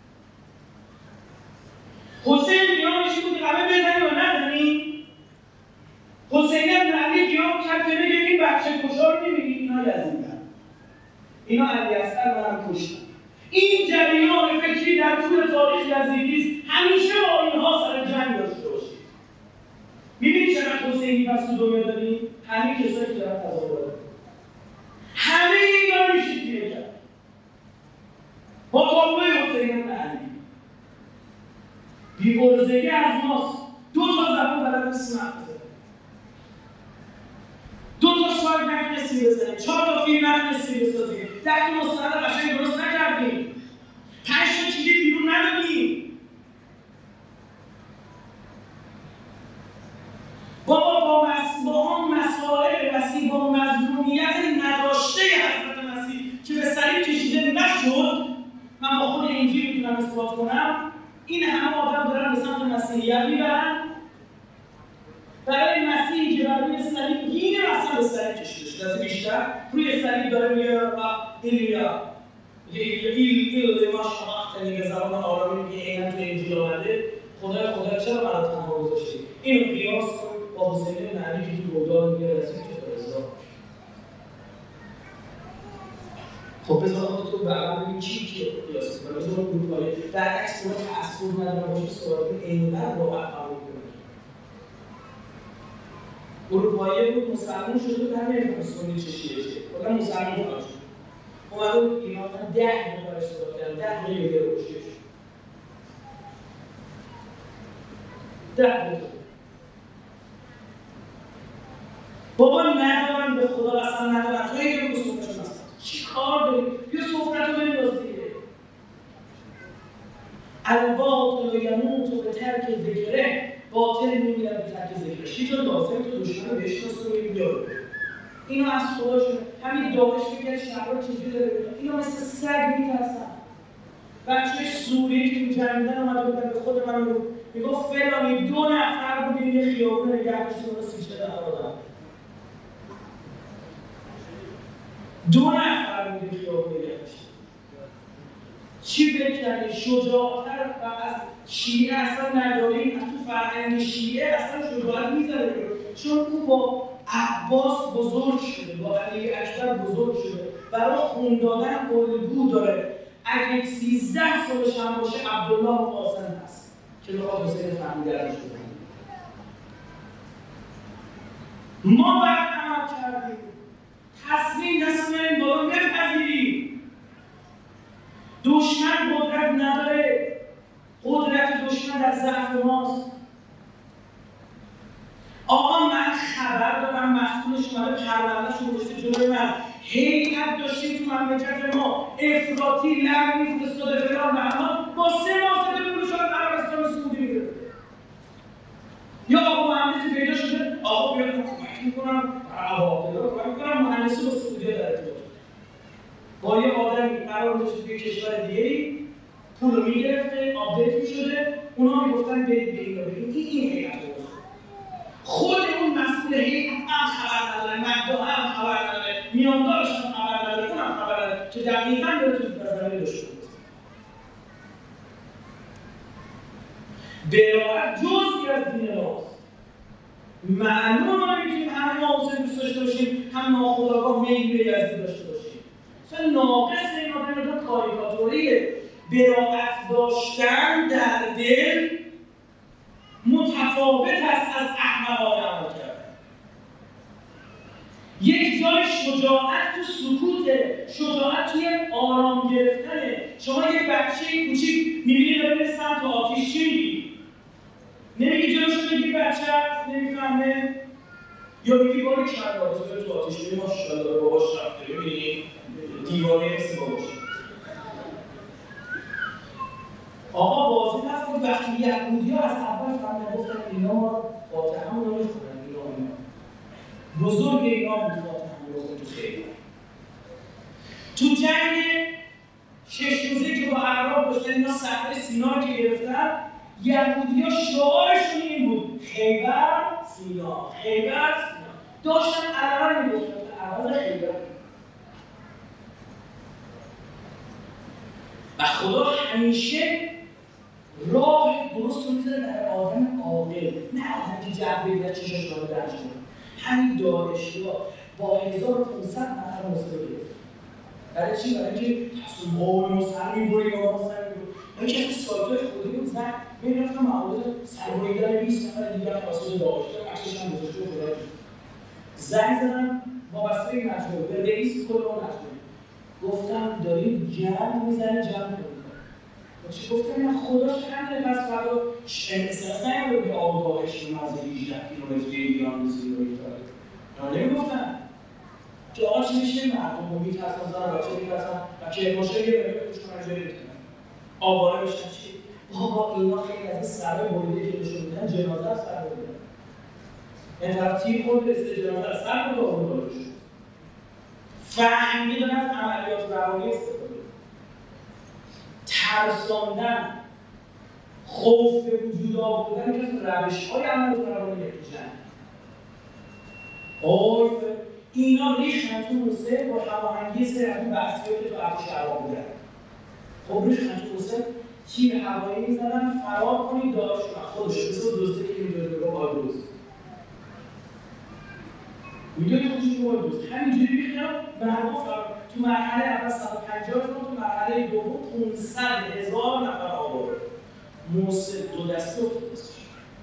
حسین میگه میشه بود قمه بزنی یا نزنی؟ حسینی از نعلی قیام کرد که بگه این بچه کشا رو میبینی اینا یزیدن اینا علی اصغر منم کشتن. این جریان فکری در طول تاریخ یزیدی همیشه با اینها سر جنگ داشته باشید. میبینی چقدر حسینی پس تو دنیا داریم؟ همه کسایی که دارن تظاهرات دارن همه اینا میشید دیگه کرد با تابلوی حسینی و علی بی‌غرضگی از ماست. دو تا زبان بلد نیستیم حرف بزنیم، دو تا شعر نتونستیم بزنیم، چهار تا فیلم نتونستیم بسازیم، ده تا مستند قشنگ درست نکردیم، پنج تا کلید بیرون ندادیم. بابا با مس... با اون مسائل وسیع با مظلومیت نداشته حضرت مسیح که به صلیب کشیده نشد، من با خود انجیل میتونم اثبات کنم این همه آدم دارن به سمت مسیحیت میبرن برای مسیحی که بر روی صلیب یه مثلا به صلیب کشیده شده از بیشتر روی صلیب داره میگه ایلیا ایل ایل ایل ما شماختنی به زبان آرامی میگه اینم تو انجیل آمده خدای خدا چرا برای تنها گذاشتی؟ اینو قیاس کن با حسین بن علی که تو بغداد میگه رسید که فرزاد. خب بذار خودت رو برام ببین کی کی قیاس کنه. بذار اروپایی در عکس اون تعصب نداره باشه صحبت اینقدر واقعا قبول کنه. اروپایی بود مسلمان شده بود همه نمی‌فهمید چه شیعه چه. واقعا مسلمان بود. اومد اینا ده دقیقه برای صحبت کردن ده دقیقه رو کشید. ده دقیقه بابا ندارن به خدا اصلا ندارن تو یه رو سفرشون هستن چی کار داری؟ یه سفره تو بنداز دیگه الباطل و یموت و به ترک ذکره باطل میمیرن به ترک ذکرش یه جا لازم تو دشمن رو بشناس و بگیم بیارو اینو از خداشون همین داعش میگه شهرها چجوری داره اینا مثل سگ میترسن. بچه سوری که جنگیدن اومده بودن به خود من رو میگفت فلانی دو نفر بودیم یه خیابون نگه داشتیم رو سیچه نفر آدم دو نفر بودیم خیابون نگه داشتیم. چی فکر کردی؟ شجاعتر و از شیعه اصلا نداریم از تو فرهنگ شیعه اصلا شجاعت میزنه چون او با عباس بزرگ شده با علی اکبر بزرگ شده برای خون دادن الگو داره. اگه سیزده سالش هم باشه عبدالله قاسم هست که بخواد حسین فهمیدرش بزنه. ما بعد عمل کردیم تصمیم دست بریم بالا بپذیریم دشمن قدرت نداره قدرت دشمن در ضعف ماست. آقا من خبر دارم مسئولش اومده پروندهش رو گذاشته جلوی من هیئت داشتیم تو مملکت ما افراطی لغو میفرستاده فلان بهمان با سه ماه سده پولش رو عربستان سعودی میگرفته یا آقا مهندسی پیدا شده آقا بیاد من کمک میکنم عوامل رو کمک میکنم مهندسی با سعودی در ارتباط با یه آدمی قرار داشته توی کشور دیگه‌ای پول رو میگرفته آپدیت میشده اونا میگفتن برید به اینا بگید این این هیئت خود اون مسئول هیئت هم خبر نداره مبدا هم خبر نداره میاندارش هم خبر نداره اونم خبر نداره که دقیقاً داره تو نظریه داشته بود. براعت جزئی از دین ماست. معلومه ما نمیتونیم همه ما حسین دوست داشته باشیم هم ناخودآگاه میل به یزید داشته باشیم. مثلا ناقص این آدم دو کاریکاتوریه. براعت داشتن در دل متفاوت است از احمقانه عمل کردن. یک جای شجاعت تو سکوته، شجاعت توی آرام گرفتنه. شما یک بچه کوچیک می‌بینی داره میره سمت آتیش چی میگی؟ بچه هست نمیفهمه یا بگی باری کلا بذاره تو آتیش بگی ماشاءالله باباش رفته ببینی دیوانه مثل باباش. آقا بازی نکنید وقتی یهودی‌ها از اول فهمیدن گفتن اینا فاتحه رو نمیخونن اینا اینا بزرگ اینا بود فاتحه رو تو خیلی تو جنگ شش روزه که با عرب داشتن اینا صحرای سینا رو که گرفتن یهودی‌ها شعارشون این بود خیبر سینا خیبر سینا داشتن عربا میگفتن عرب خیبر و خدا همیشه راه درست رو میذاره برای آدم عاقل نه آدم که جعبه بگیره چشش رو درش کنه. همین دانشگاه با هزار و پانصد نفر مصاحبه گرفت برای چی؟ برای اینکه تصمیم ها ما سر میبریم ما سر میبریم برای که از سایت‌های خودی بود زن میرفتم معاملات سرمایه‌دار بیست نفر دیگر توسط داعش عکسش هم گذاشته خدا رو زنگ زدم وابسته این مجموعه به رئیس کل اون مجموعه گفتم دارید جمع میزنه جمع کنید چی گفتم من خداش همینه پس فردا احساس نمی‌کنم که آب داعش رو از هجده کیلومتر ایران زیر رو ایتالیا نه نمی‌گفتم که آقا چی میشه مردم رو میترسن زن بچه میترسن و که باشه یه بره توش کنن جایی میتونن آواره بشن چی؟ بابا اینا خیلی از این سرهای بریده که نشون میدن جنازه رو سر بریدن این طرف تیر خود رسیده جنازه رو سر بریده آورده رو شد فهمیدن از عملیات روانی استفاده ترساندن خوف به وجود آوردن که از روش‌های عملیات روانی یکیشن آی اینا ریختن تو روسیه با هماهنگی سری از اون بحثی‌هایی که تو ارتش عراق بودن. خب ریختن تو روسیه تیر هوایی می‌زدن فرار کنید داعش رو خودش مثل دوستی که می‌دونه رو آلدوز. می‌دونی خودش رو آلدوز. همینجوری ریختن مردم تو مرحله اول صد و پنجاه تا تو مرحله دوم پانصد هزار نفر آورد. موسی دو دسته افتاد.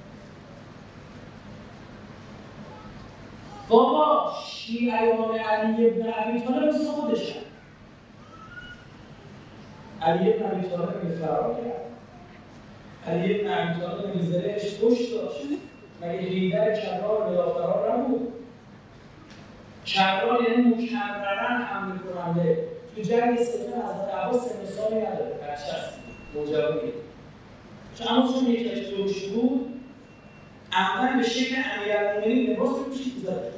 بابا شیعیان علی ابن ابی طالب مثل خودشن علی ابن ابی طالب می فرار کرد علی ابن ابی طالب می زرهش کش داشت مگه حیدر کرار بلافرار نبود کرار یعنی مکررن حمله کننده تو جنگ سفین حضرت عباس سن و سالی نداره بچه هست مجاویه چون اما چون یکیش دوش بود عمدن به شکل امیرالمومنین لباس رو پوشید زده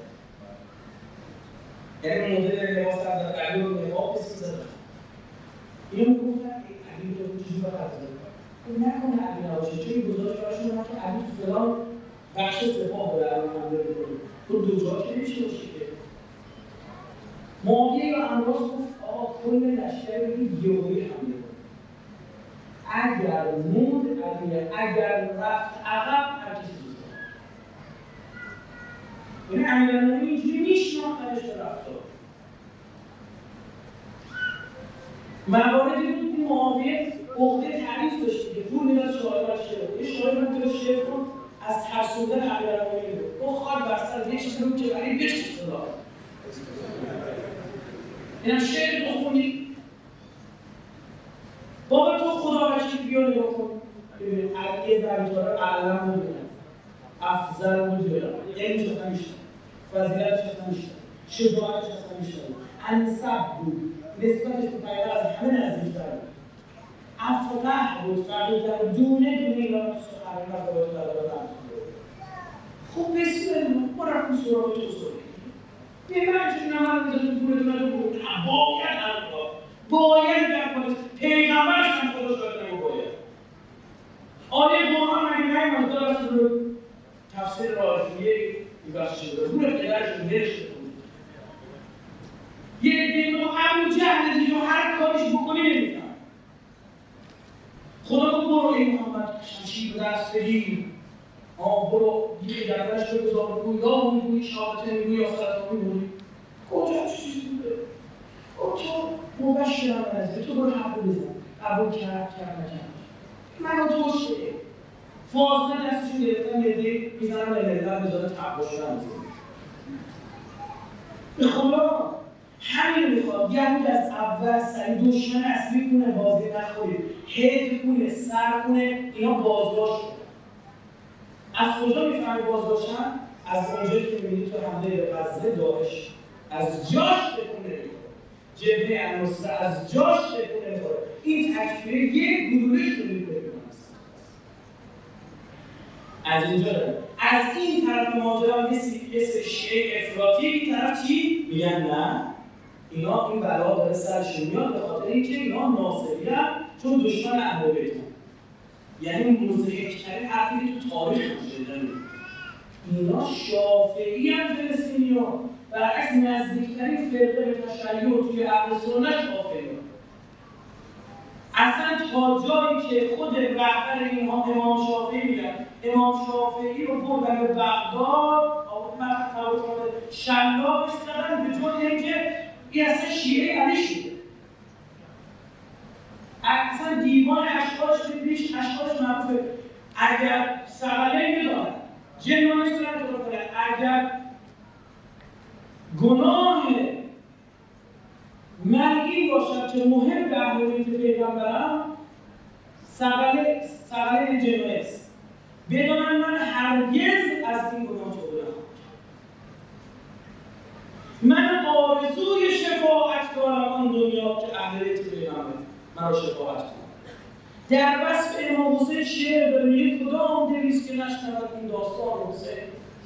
یعنی مدل لباس حضرت علی رو نقاب بسی زده اینو میگفتن علی رو چیزی باید زده این نکنه علی نباشه چون گزارش براشون اومد که علی تو فلان بخش سپاه رو الان حمله می‌کنه تو دو جا که نمیشه باشه که معاویه یا امراض گفت آقا کل لشکر بگید یهویی حمله کنه اگر موند علیه اگر رفت عقب هر کسی یعنی امیرالمومنین اینجوری میشناختنش به رفتار مواردی بود که معاویه عقده تعریف داشت که پول میداد شاعرها شعر یه شاعر رو که شعر کن از ترسوندن امیرالمومنین بود او خواهد بر سر یک چیزی رو که برای بشت صدا اینم شعر تو خوندی بابا تو خدا وکیل بیا نگاه کن علی ابن ابی طالب اعلم بود افضل بود یعنی چه میشه فضیلتش اصلا میشه شجاعتش اصلا میشه انسب بود نسبتش به پیغمبر از همه نزدیک‌تر بود افقه بود فقیه‌تر دونه دونه اینا تو سخنرانی مطالبات دادن خب بسیار ما رفتیم سراغ تو سراغ یه مرچه نمار میزنیم پول دونه بود باید انقا باید در پیغمبرش هم خودش باید نمو باید آیه قرآن مگه نمیاد دارست رو تفسیر راجعیه میبخشه شده رو پدرشون نرشته بود یه دیگه ابو جهل دیگه هر کاریش بکنی نمیدن خدا گفت برو ای محمد شمشیر رو دست بگیر آه برو یه گردنش رو بذار بگو یا میگوی شهادته میگوی یا صلات میگوی کجا چیزی بوده کجا مبشرم نزده تو برو حرف بزن ابو کرد کرد نکرد من و تو شه فاصله دستشون گرفتن یه میزنم به ملتر بذاره تقوا شدن به خدا همین میخواد یهود از اول سری دشمن اصلی کنه بازی نخورید هد کنه سر کنه اینا بازداشت کنه از کجا میفهمی باز باشن؟ از اونجایی که میبینی تو حمله به غزه داعش از جاش تکون نمیخوره، جبهه النصره از جاش تکون نمیخوره. این تکفیره یک گلوله شدید بکنه. از اینجا داره. از این طرف ماجرا مثل شیعه افراطی، این طرف چی؟ میگن نه اینا این بلا داره سرشون میاد به خاطر اینکه اینا ناصری هم چون دشمن اهل بیت هم. یعنی مضحک‌ترین حرفی تو تاریخ شده. اینا شافعی هم فلسطینی‌ها، برعکس نزدیکترین فرقه به تشیع توی اهل سنت شافعی هم. اصلا تا جایی که خود رهبر اینها امام شافعی میگن امام شافعی رو بردن به بغداد آورد مقطع تاریخ شلاقش زدن به جای اینکه این اصلا شیعه علی شده. اصلا دیوان اشعارش ببینیش اشعارش معروفه. اگر سقله میدانن جنوانی سرن تو رو کنن، اگر گناه من این باشد که مهم به اهل بیت پیغمبرم سقله سقله جنویست بدانم من هرگز از این گناه جبران من آرزوی شفاعت دارم آن دنیا که اهل بیت پیغمبر مرا شفاعت کنم. در وصف امام حسین شعر داره میگه کدام دلیست که نشنود این داستان حسین.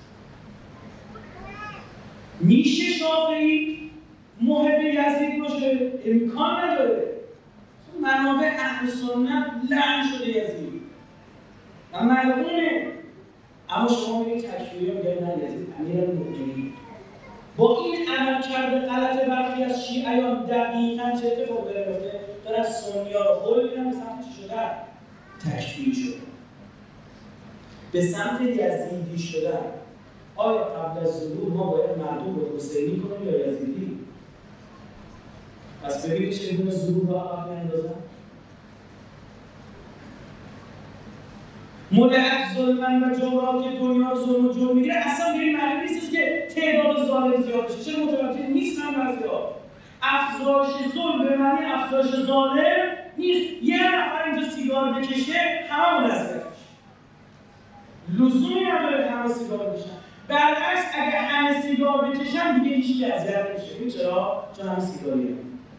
میشه شافعی محب یزید باشه؟ امکان نداره. منابع اهل سنت لعن شده یزید و ملعونه. اما شما میگید تکفیری میگن نه یزید امیرالمؤمنین. با این عمل کرده غلط برخی از شیعیان دقیقاً چه اتفاق داره میفته؟ دارن سنی‌ها رو هول میدن به سمت چی شدن؟ تکفیری شدن، به سمت یزیدی شدن. آیا قبل از ظهور ما باید مردم رو حسینی کنیم یا یزیدی؟ پس ببینید چگونه ظهور رو عقب می‌اندازن. ملعب ظلمن و جورا که دنیا رو ظلم و جور میگیره اصلا به این معنی نیستش که تعداد ظالم زیاد بشه. چرا متوجه نیستن بعضی‌ها؟ افزایش ظلم به معنی افزایش ظالم نیست. یه نفر اینجا سیگار بکشه همه اذیت میشه. لزومی نداره همه سیگار بکشن. برعکس اگه همه سیگار بکشن دیگه هیچکی اذیت نمیشه. چرا؟ چون همه سیگاریه.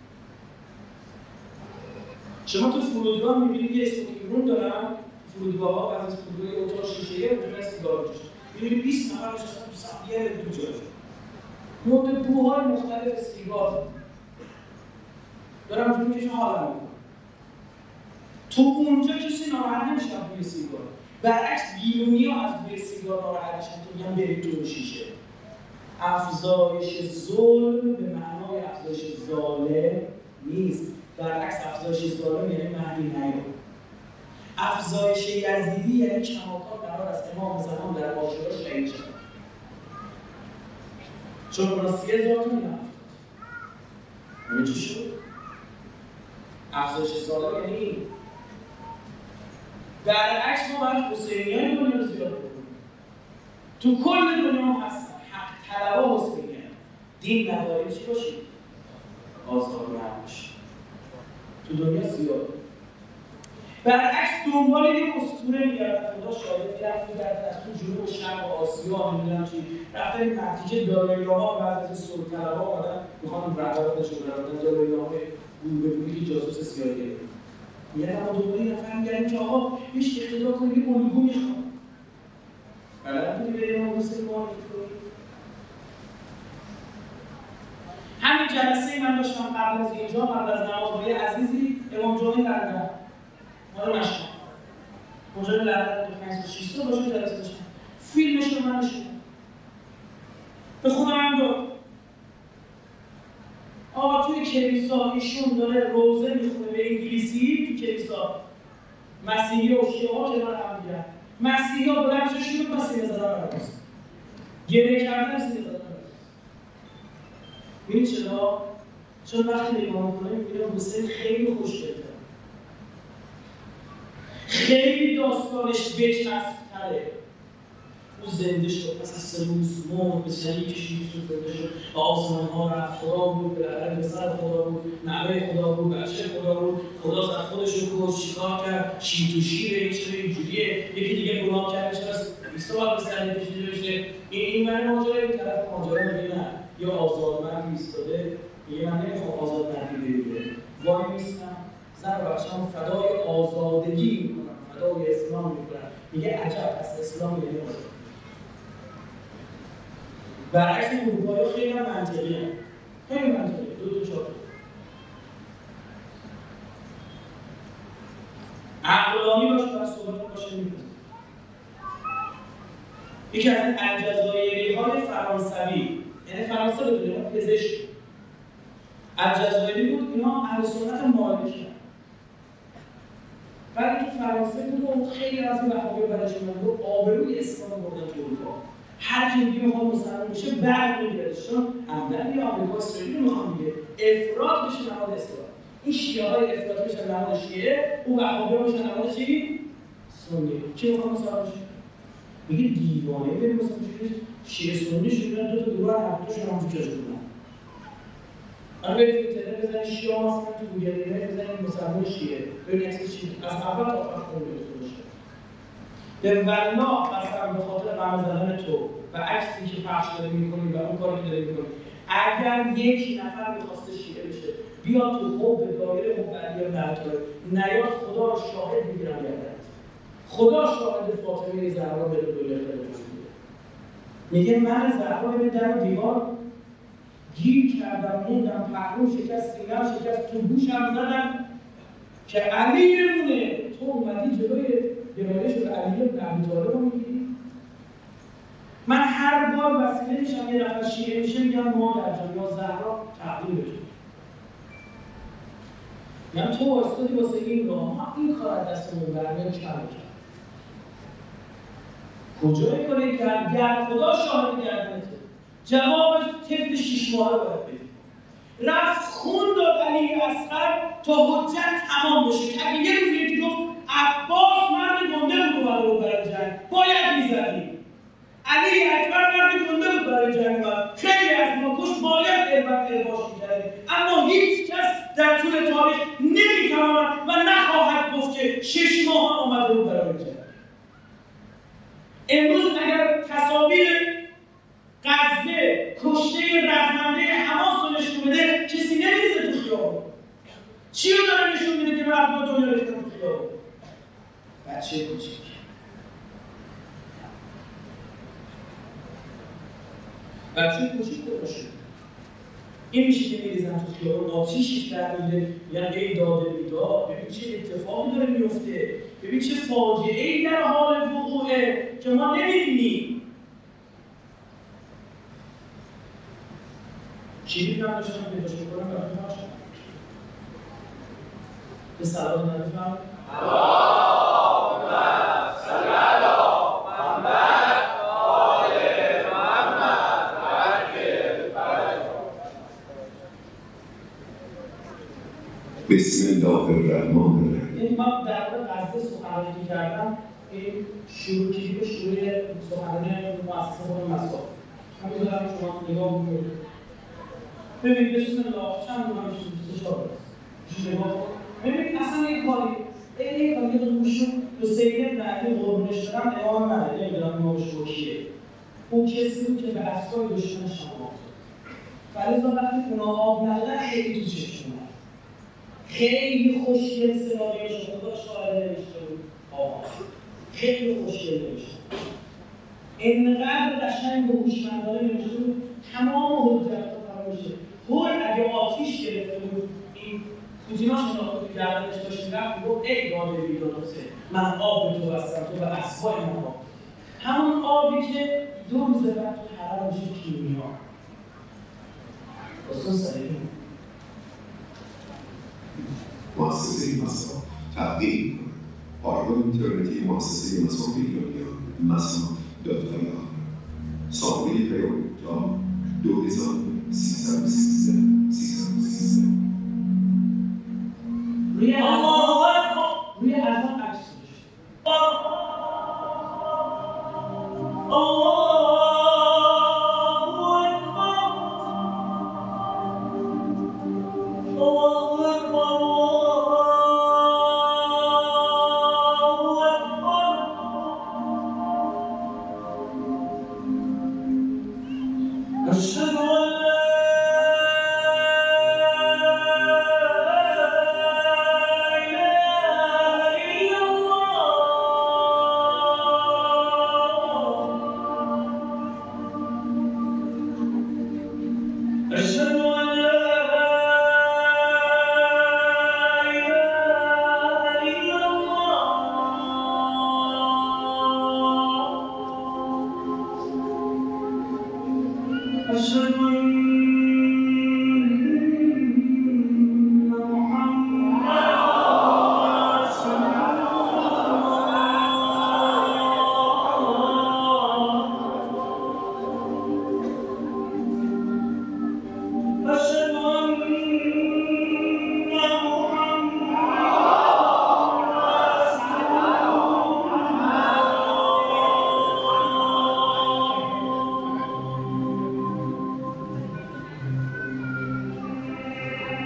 شما تو فرودگاه می‌بینید یه اسموکینگ روم دارن، فرودگاه‌ها بعضی از فرودگاه‌های اتاق شیشه‌ای اونجا سیگار می‌کشن. می‌بینید بیست نفر نشستن تو صف یه دو جا. مدت بوهای مختلف سیگار دارم جون می‌کشن حالا می‌کنن. تو اونجا کسی ناراحت نمیشه از بوی سیگار. برعکس بیرونی‌ها از بوی سیگار ناراحت میشن که میگن برید تو شیشه. افزایش ظلم به معنای افزایش ظالم نیست. برعکس افزایش ظالم یعنی مهدی نیاد. افزایش یزیدی یعنی کماکان قرار است امام زمان در عاشورا شهید شد. چون اونا سی هزار تا می‌رفت. همه چی شد؟ افزایش ظالم یعنی این. برعکس ما باید حسینیان دنیا رو زیاد بکنیم. تو کل دنیا هم هستن. حق طلبا حسینیان. دین نداریم چی باشیم؟ آزاد و حق باشیم. تو دنیا زیاد. برعکس دنبال یه اسطوره می‌گردن. خدا شاهد می‌رفت می‌گردن از تو جنوب و شرق آسیا نمی‌دونم چی. رفتن این مرتیکه دالای‌لاما و بعضی از سلطن‌ها اومدن می‌خوان رهبرانشون برن دالای‌لاما گول به گولی که جاسوس سیاهیه. میگن اما دنبال این نفر می‌گردن که آقا بهش اقتدا کنی یه الگو می‌خوام. بلد بودی به امام حسین معامله کنی؟ همین جلسه من داشتم قبل از اینجا قبل از نماز با یه عزیزی امام جمعه لندن ما رو نشتم مجرد لندن دو پنج شیش سال باشه جلسه داشتم فیلمش رو من نشدم به خودم هم داد آقا توی کلیسا ایشون داره روزه میخونه به انگلیسی تو کلیسا مسیحی و شیعه ها کنار هم دیگه مسیحی ها بلند شده شروع کنن سینه زدن برای گریه کردن سینه زدن می‌بینی چرا؟ چون وقتی نگاه می‌کنیم می‌بینیم حسین خیلی خوشگله. خیلی داستانش بچسب‌تره. او زنده شد، پس از سه روز مرد، به شنی کشید شد، زنده شد، به آسمان‌ها رفت، خدا بود، بالاخره به سر خدا بود، نعمه خدا بود، بچه خدا بود، خدا زد خودش رو کشت، چیکار کرد، شیر تو شیره، چرا اینجوریه، یکی دیگه گناه کرده، چرا سوال به سر کشیده بشه این این من ماجرا این طرف ماجرا میگه نه یا آزادمند ایستاده میگه من نمیخوام آزادمندی بگیره وای میستم زن و بچه‌ام فدای آزادگی میکنم فدای اسلام میکنم میگه عجب از اسلام یعنی آزاد برعکس اروپایی خیلی منطقی هم خیلی منطقی دو تا چهار عقلانی باشه و صحبت باشه میکنه یکی از این الجزایری های فرانسوی یعنی فرانسه بدونه پزشک الجزایری بود اینا اهل سنت مالکی ولی تو فرانسه بود و خیلی از این وهابی برش اومد و آبروی اسلام بردن تو اروپا هر کی دیگه میخواد مسلمان بشه بعد میگیره چون همدن یا آمریکا اسرائیل میخوام دیگه افراط بشه نماد اسلام این شیعه های افراط بشه نماد شیعه او وهابی بشه نماد چی؟ سنی کی میخواد مسلمان بشه؟ میگه دیوانه بریم مسلمان بشه شیعه سنی شدن دو تا گروه هر دوشون هم تو کجا بودن الان برید تو اینترنت بزنید شیعه مثلا تو گوگل بزنید مسلمان شیعه ببینید عکس چی از اول تا آخر خون باشه به والله مثلا به خاطر غم زدن تو و عکسی که پخش داری می‌کنی و اون کاری که داری می‌کنی اگر یک نفر می‌خواسته شیعه بشه بیاد تو حب دایره حب علی بن ابی طالب نیاد خدا رو شاهد می‌گیرم گردن خدا شاهد فاطمه زهرا به دوله میگه من زهرا به در و دیوار گیر کردم موندم پهلو شکست سینه‌ام شکست تو گوشم زدم که علی بمونه تو اومدی جلوی گرایش به علی بن ابی طالب رو میگیری من هر بار وسیله میشم یه نفر شیعه میشه میگم مادر جان یا زهرا تقدیم بجون میگم تو واسطادی واسه این راه ما این کار از دستمون برمیاد کم کرد کجای کاری کرد گر خدا شاهد گردنته جوابش طفل شیش ماهه باید بدید رفت خون داد علی اصغر تا حجت تمام بشه که اگه یه روز یکی گفت عباس مرد گنده بود اومده بود برای جنگ باید میزدیم علی اکبر مرد گنده بود برای جنگ اومد خیلی از ما کش باید علمت ارباش میکردیم اما هیچ کس در طول تاریخ نمیتواند و نخواهد گفت که شش ماه آمده بود برای جنگ امروز اگر تصاویر غزه کشته رزمنده حماس رو نشون بده کسی نمیزه تو خیابون چی رو داره نشون میده که مردم دنیا ریختن تو خیابون بچه کوچیک بچه کوچیک باشه این میشه که میریزن تو خیابون آتیشش در میره یعنی ای داده بیداد ببین چه اتفاقی داره میفته ببین چه فاجعه‌ای در حال وقوعه که ما نمیبینیم چیزی هم داشتم پیداش میکنم برای ما شد به سلام نمیفهم اللهم صل علی محمد آل محمد عجل فرجهم بسم الله الرحمن الرحیم این من در مورد غزه سخنرانی کردم این شروع کردی به شروع سخنرانی مؤسسه خود مسائل همین دارم شما نگاه بکنید ببین بسم الله چند دو همش بیست و چهار نگاه ببین اصلا یک کاری یک کاری که دوشون دو سیده بعدی قربونش دارم امام منه نمیدونم امام شوکیه اون کسی بود که به اسای دشمن شما فلزا وقتی اونا آب ندادن خیلی تو چشم اومد خیلی خوشگل سناریو شده خدا شاعر نوشته بود آقا خیلی خوشگل نوشته اینقدر قشنگ و هوشمندانه نوشته بود تمام حجت هول اگه آتیش گرفته بود این کوزیناش رو که گردنش داشتیم رفت گفت ای داده بیداد حسین من آب به تو بستم تو به اسبای من آب همون آبی که دو روز بعد تو حرم میشه کیمیا بسون سریعی مؤسسه مصاف تقدیم پایگاه اینترنتی مؤسسه مصاف ایرانیان مصاف دات آی آر سامانه پیام تا دو هزار سیصد و سیزده سیصد و سیزده روی اعظام روی اعظام عکس گذاشته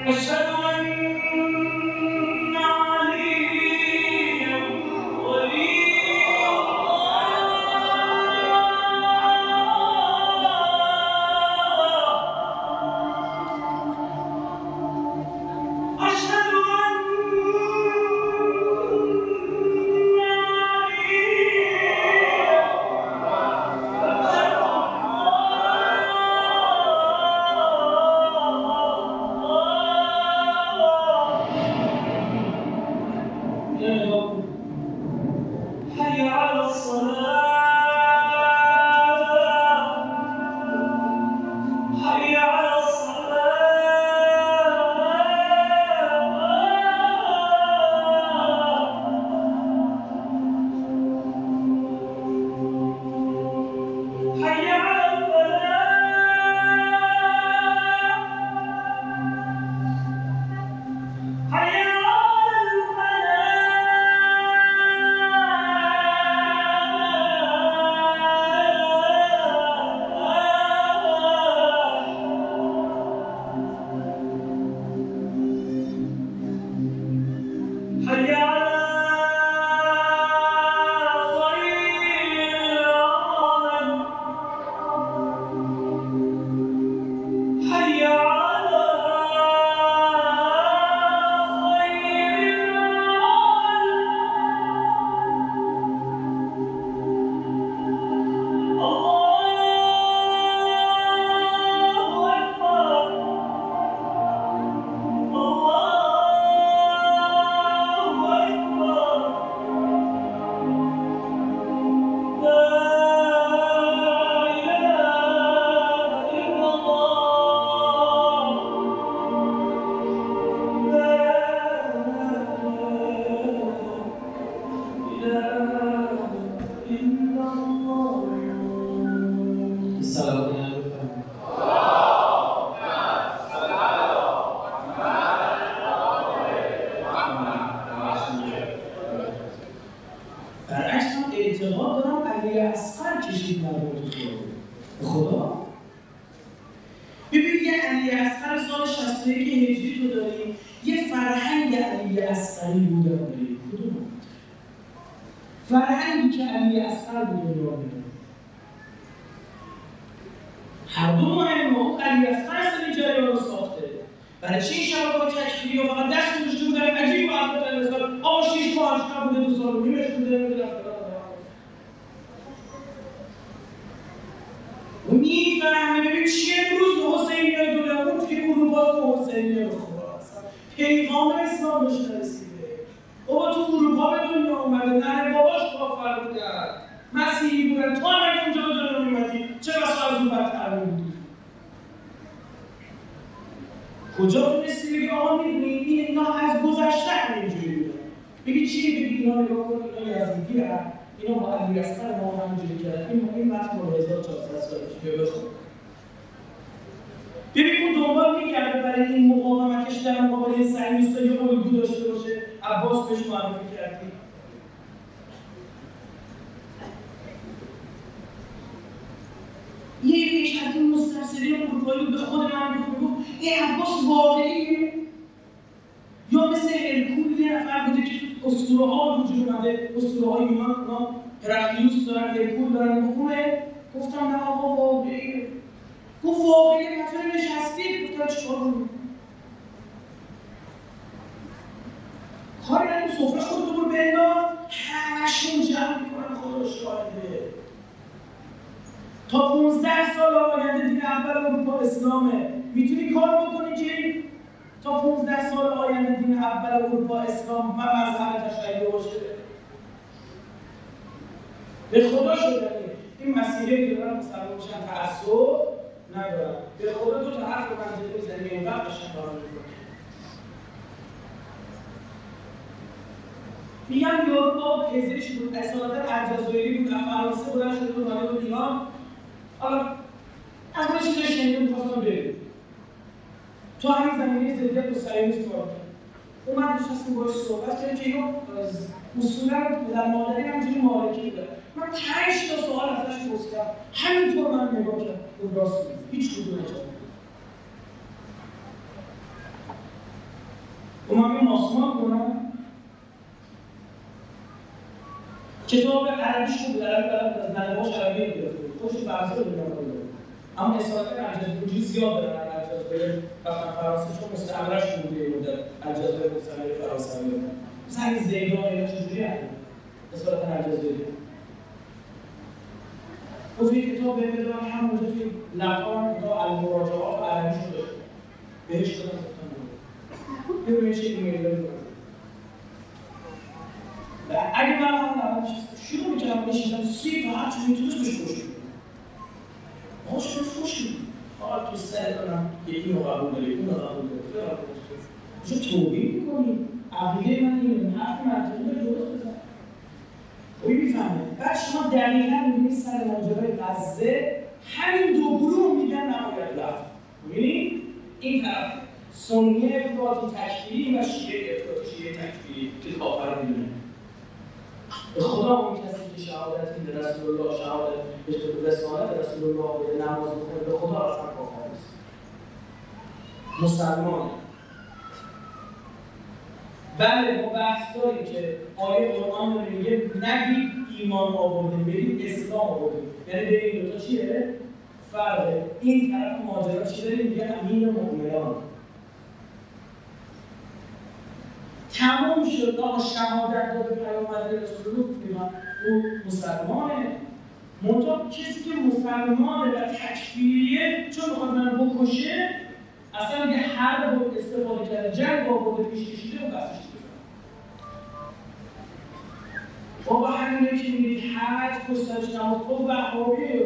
کجا تونستی بگی آقا میدونی این اینا از گذشته همینجوری بودن؟ بگی چی؟ بگی اینا نگاه کن اینا یزدی هست، اینا با علیاصغر ما همینجوری کردن. این این متن رو هزار و چهارصد سال پیش بخون. ببین اون دنبال می‌کرده برای این مقاومتش در مقابل صهیونیست‌ها یه الگو داشته باشه. عباس بهش معرفی کردی. یه یک از این مستبصرین اروپایی به خود من میگفت این عباس واقعیه؟ یا مثل هرکول یه نفر بوده که تو اسطوره‌ها وجود اومده، اسطوره‌های یونان اونا هرکلیوس دارن، هرکول دارن، میگه گفتم نه آقا واقعیه. گفت واقعیه مثلا نشستید، گفتم چیکار کنیم؟ کاری نداریم سفره‌اش خودتو برو بنداز، همه‌شون جمع میکنن خدا شاهده. تا پونزده سال آینده دین اول اروپا اسلامه. میتونی کار بکنی که تا پونزده سال آینده دین اول اروپا اسلام و مذهب تشیع باشه؟ به خدا شده این مسیره که دارن مسلمان بشن تعصب ندارن. به خدا تو تا حرف منطقی میزنی اینقدر قشنگ کار میکنی. میگم یورپا پزشک بود، اصالتا الجزایری بود، فرانسه بودن شده بود، مالی بود ایران. حالا از من چیزای شنیده می‌خواستم بگم. تو همین زمینه ضدیت با صهیونیسم کار کرد. اومد نشستیم باهاش صحبت کردیم که اینو اصولا در مادری همینجوری مالکی بوده. من پنج تا سوال ازش پرسیدم. همینطور من نگاه کردم. اون راست بود. هیچ کدوم نجواب. و من میام آسمان کنم. کتاب عربیش رو به عربی بلد از ننواش عربی گرفته خوش فرانسه رو بگم کنم، اما اصالتا الجزایر زیاد دارن. الجزایر رفتن فرانسه چون مستعمره‌اش بوده یه مدت الجزایر مستعمره فرانسوی بودن. مثلا همین زیدان اینا چجوری هست؟ اصالتا الجزایر و توی کتاب به بدون همونجا توی لقان کتاب المراجعات و عربیش رو داشته بهش دادن گفتن بود ببینید چه ایمیل داری کنم. و اگه من همون اول شروع میکنم بشیدم سی تا هرچی میتونست بهش خوش میکنم آقا شما خوش میکنم حالا تو سر کنم یکی رو قبول داری اون رو قبول داری چون توبیه میکنی عقیده من این حرف منطقی داری درست بزن خوبی میفهمه. بعد شما دقیقا میبینید سر ماجرای غزه همین دو گروه میگن نباید رفت. میبینید این طرف سنی افراطی تکفیری و شیعه افراطی شیعه تکفیری که کافر میدونه. به خدا اون کسی که شهادت میده رسول الله شهادت به رسالت رسول الله به نماز بخونه به خدا اصلا کافر نیست. مسلمانه. بله ما بحث داریم که آیه قرآن رو میگه نگید ایمان آوردیم بریم اسلام آوردیم، یعنی بین این دوتا چیه؟ فرقه. این طرف ماجرا چی داریم؟ میگه امین مؤمنان تمام شد. آقا شهادت داده پیامبر رسول الله او مسلمانه. منتها کسی که مسلمانه و تکفیریه چون بخواد من بکشه اصلا میگه هر بود استفاده کرده جنگ آورده پیش کشیده و بسش دیگه. بابا همینه که میگید حج کشتنش نماز خب وحابیه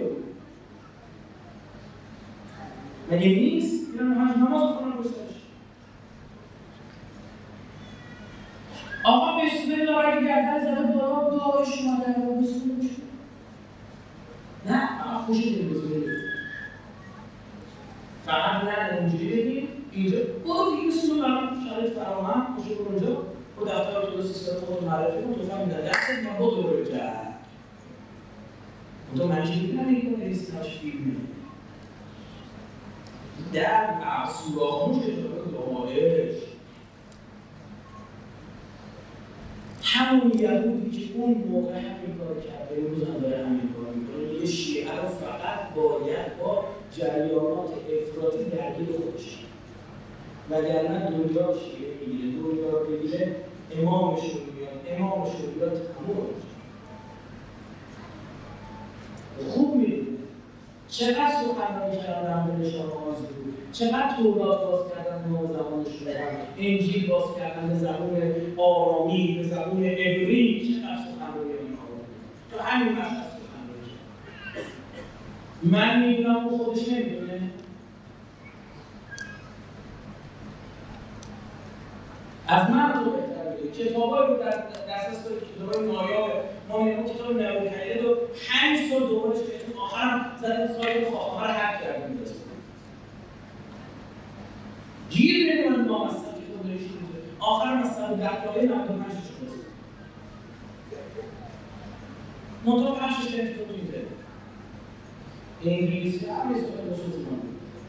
مگه نیست؟ میرن حج نماز کنن کشتنش. آقا بسم الله اگه گردن زده بالا داعش اومده و بسم الله شد. نه فقط خوشی داریم بسم الله فقط نه اونجوری بگیم اینجا برو دیگه بسم الله شرایط فراهم خوشی برو اونجا و دفتر تو سیستم خود معرفی کن تو فهم میدن دستت من با دور جد تو منشی نمیکنه ریسی تشکیل میده در سوراخ موش داعش همون یهودی که اون موقع همین کار کرده امروز هم داره همین کار میکنه. یه شیعه رو فقط باید با جریانات افراطی درگیر خودش وگرنه دنیا شیعه میگیره دنیا رو بگیره امامشون میاد امامشون میاد تمام خوب میدونه چقدر سخنرانی کردن به نشان آزدی چقدر تورات باز کردن به زبانشون انجیل باز کردن به زبان آرامی به زبان عبری چقدر سخنرانی میکنن تو همین مشهد سخنرانی من میدونم او خودش نمیدونه. از من تو بهتر میگه کتابایی رو در دسترس داره کتابای نایابه ما میگم کتاب نوکیده رو پنج سال دوبارش کردیم آخرم زدن سایت آخر حق کردیم دست گیر نمیدونم نام هستم که تو داریش میده آخرم هستم ده تایی نمید و پنجش رو بزن منطقه پنجش کردیم که تو میده انگلیسی هم نیست که باشه زمان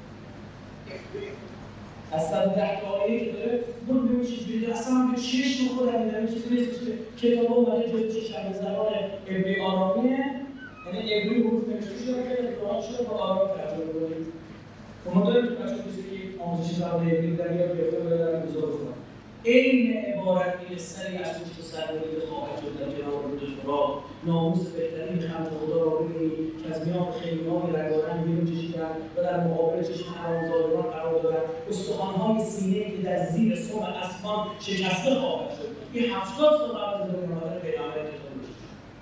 از صد ده تایی که داره برو ببین چیز بیده اصلا من به چشم خودم میدم چیزی نیست که کتاب اومده جلوی چشم به زبان عبری آرامیه یعنی عبری حروف نوشته شده که قرآن شده با آرام ترجمه کنیم و ما داریم تو بچه کسی که آموزش زبان عبری در یاد گرفته و دارم بزرگ کنم این عبارت این سری از پشت سر بریده خواهد شد در کنار رود فرات ناموس بهترین خلق خدا را ببینید که از میان خیمه‌های رگانه بیرون کشیدند و در مقابل چشم حرامزادگان قرار دادند استخوان‌های سینه‌ای که در زیر صبح اسمان شکسته خواهد شد. این هفتاد سال قبل از ولادت پیامبر کتاب بود.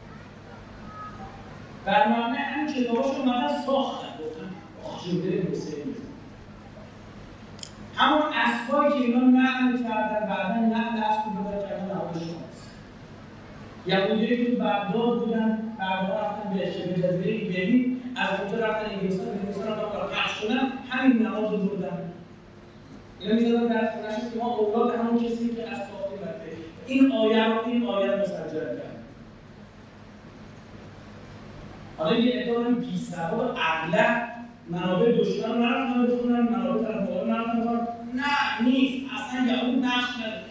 بر مبنای همین کتاباش اومدن ساختن گفتن آخ جلوه حسین همون اسبایی که اینا نقل کردن بعدا نقل اسب رو بردن کردن نهاد شماست. یهودیایی که تو بغداد بودن بغداد رفتن به شبه جزیره ایبری از اونجا رفتن انگلستان انگلستان رفتن پخش شدن همین نماز رو بردن اینا می‌زدن در خونه‌شون که ما اولاد همون کسی که از ساخته برده این آیه رو این آیه رو مسجل کرد. حالا یه ادعا هم بی‌سواد اغلب منابع دشمن رو نرفتن بخونن منابع طرف مقابل نرفتن بخونن نه نیست اصلا یهود نقش نداره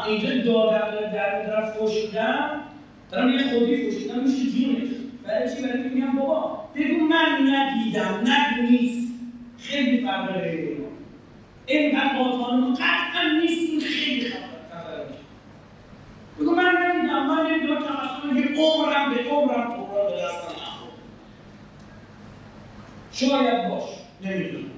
اینجا دادم داره در دارم فوش میدم، دارم یه خودی فوش میدم میشه جونش. برای چی؟ برای که میگم بابا بگو من ندیدم، نگو نیست. خیلی فرق داره بگو اینقدر با قانون قطعا نیست، این خیلی خطره میشه. بگو من ندیدم، من نمیدونم که اصلا یه عمرم به عمرم قرآن به دستم نخورد. شاید باش، نمیدونم.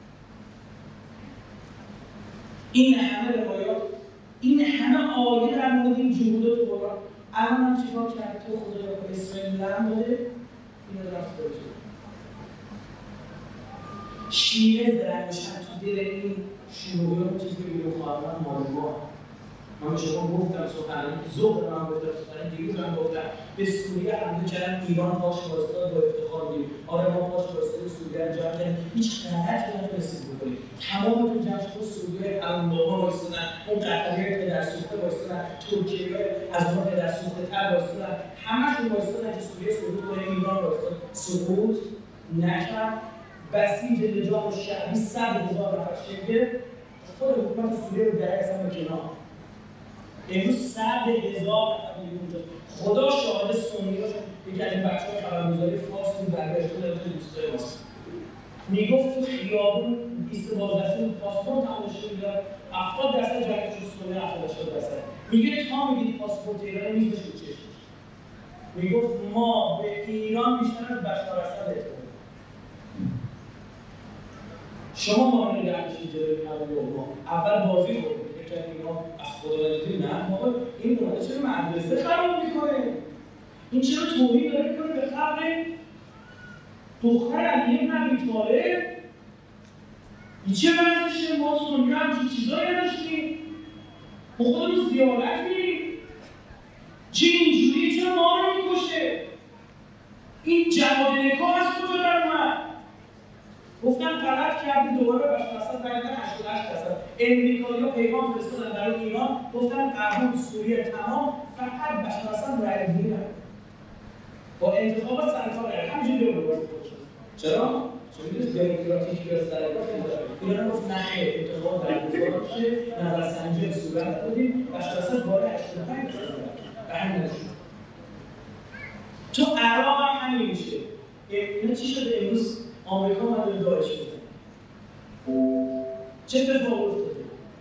این همه روایات، این همه آیه در مورد این جهود تو قرآن، الان من چیکار کرد؟ تو خدایا به اسم لرم داده اینو رفت داده شیره درنگشن تو دل این شروعی ها چیزی که بیرون خواهدن مالوها. من به شما گفتم سخنرانی ذوق من گفتم، سخنرانی دیروز من گفتم به سوریه حمله کردن، ایران پاش وایستاد با افتخار میگیم آره ما پاش وایستاد سوریه رو جمع کردیم، هیچ غلطی نتونستیم بکنیم. تمامتون جمع شد سوریه الان بابا وایستادن، اون قطریه پدر سوخته وایستادن، ترکیه از اون پدر سوخته تر وایستادن، همه‌شون وایستادن که سوریه سقوط کنه. ایران وایستاد سقوط نکرد. بسیج نظام و شهری صد هزار نفر شکل خود حکومت سوریه رو در اصلا به کنار. امروز صد هزار نفر دیگه اونجا. خدا شاهد سونی هاشون یکی از این بچه های خبرگزاری فارس بود برگشت بود از دوستای ماست. میگفت تو خیابون بیست بازرسی پاسپورت تماشا میداد، هفتاد درصد جمعیتشون سونی، هفتاد درصد. میگه تا میگید پاسپورت ایران میز بشه چشمش. میگفت ما به ایران بیشتر از بشار اسد اعتماد. شما ما رو نگه میشید جلوی نمایی ما اول بازی رو فکر کردیم اینا از خدا ندیدیم. نه بابا این اومده چرا مدرسه خراب میکنه؟ این چرا توهین داره میکنه به قبر دختر علی بن ابی طالب؟ این چه وضعشه؟ ما سنی همچین چیزایی نداشتیم، ما خودمون زیارت میریم، چه اینجوری چرا ما رو میکشه؟ این جواد نکاح از کجا در اومد؟ گفتن غلط کردی دوباره بشار اسد برگردن هشتاد و هشت درصد. امریکایی‌ها پیغام فرستادن برای ایران گفتن قبول سوریه تمام، فقط بشار اسد رأی‌گیری نکنه. با انتخابات سر کار رفت. همینجوری به واسه خودش. چرا؟ چون می‌دونید دموکراتیک یا سر کار ایران گفت نه انتخابات برگزار بشه، نظرسنجی صورت بدیم، بشار اسد بالای هشتاد و پنج درصد به همین نشد. تو عراق هم همین میشه. اینا چی شده امروز؟ آمریکا اومده به داعش بزنه. چه اتفاقی افتاده؟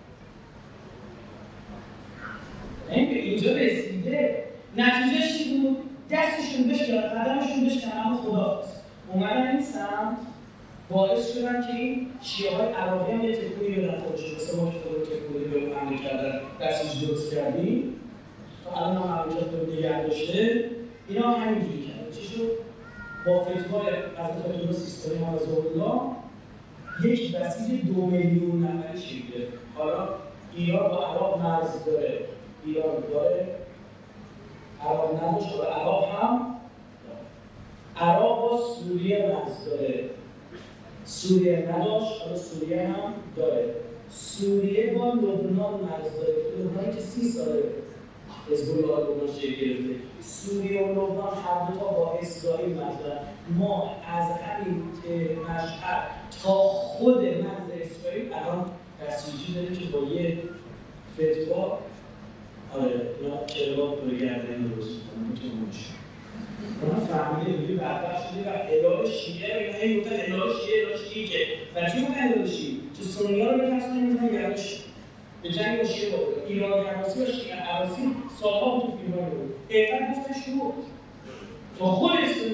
این به اینجا رسیده. نتیجهش چی بود؟ دستشون بشکنن، قدمشون بشکنن، اما خداحافظ. اومدن این سمت باعث شدن که این شیعه‌های عراقی هم یه تکونی بدن خودشون، مثل ما که خودمون تکونی به اون حمله کردن، دستش درست کردیم. تا الان هم مملکت رو نگه داشته. اینا هم همینجوری کردن. چی شد؟ با فتوای حضرت آیت الله سیستانی حفظه‌الله یک بسیج دو میلیون نفری شکل گرفت. حالا ایران با عراق مرز داره، ایران داره، عراق نداشت و عراق هم عراق با سوریه مرز داره، سوریه نداشت حالا سوریه هم داره. سوریه با لبنان مرز داره، لبنانی که سی ساله حزب الله لبنان شکل گرفته. سوریه و لبنان هر دو تا با اسرائیل مرز دارن. ما از همین مشهد تا خود مرز اسرائیل الان بسیجی داره که با یه فتوا آره یا کلاب رو گردن درست کنه تو موش. اونا فهمیده دیگه بدبخت شده و هلال شیعه رو هی گفتن هلال شیعه هلال شیعه که و چی گفتن هلال شیعه؟ چه سنی‌ها رو بکسن می‌کنن گردش به جنگ با شیعه بود. ایران حماسی و شیعه عراسی سالها بود تو فیلم‌ها بود. اینقدر گفتن شروع تا خود اسرائیل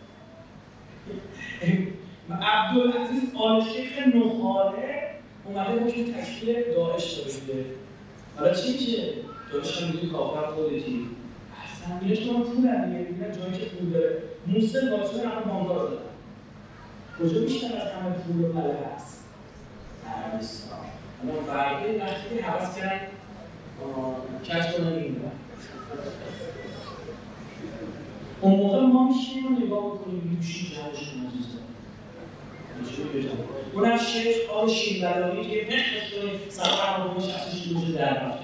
عبدالعزیز آل شیخ نخاله اومده حکم تشکیل داعش داشته. حالا چی میشه؟ داعش هم میگه کافر خودتی. اصلا میگه شما پول هم دیگه میگن جایی که پول داره. موسل باشه همه بانگار زدن. کجا بیشتر از همه پول و پله هست؟ عربستان. اما فرقی وقتی حواس کردن کش کنن این رو. اون موقع ما میشیم رو نگاه بکنیم دوشی جمعشون عزیزم. اونم شیخ آل شیربلانی که پخش کنیم سفر رو بکنش اصلش دوشه در رفته.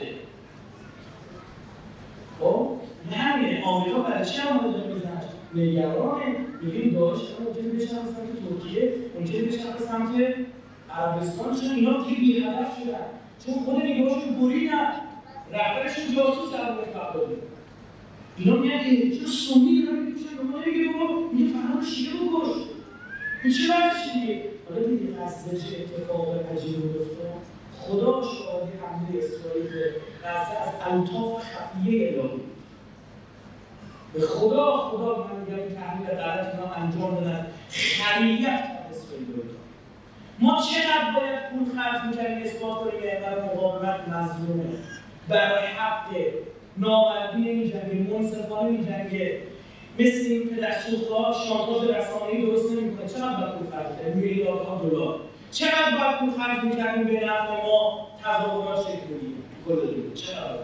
خب؟ همینه آمریکا برای چه هم آمده داره میزنش؟ نگرانه میگیم داشت اونجایی بشن به سمت ترکیه، اونجایی بشن به سمت عربستان. چون اینا دیگه بی‌هدف شدن. چون خود نگاهشون بریدن. رهبرشون جاسوس عوامل بغدادی. اینا میگن چرا سنی دارن میپوشن به ما نمیگه بابا میگه فرهاد شیعه بکش. این چه وضعشه دیگه؟ حالا دیدی غزه چه اتفاق عجیبی افتاد؟ خدا شاهد حمله اسرائیل به غزه از الطاف خفیه الهی. به خدا خدا من میگم این تحلیل غلط اینا انجام دادن خریت کرد اسرائیل رو. ما چقدر باید پول خرج می‌کردیم اثبات کنیم که برای مقاومت مظلومه، برای حق نامردی نمی‌جنگه، منصفانه می‌جنگه، مثل این پدرسوخته‌ها شانتاژ رسانه‌ای درست نمی‌کنه. چقدر باید پول خرج کنیم؟ میلیاردها دلار. چقدر باید پول خرج می‌کردیم به نفع ما تظاهرات شکل بگیره کل دنیا؟ چقدر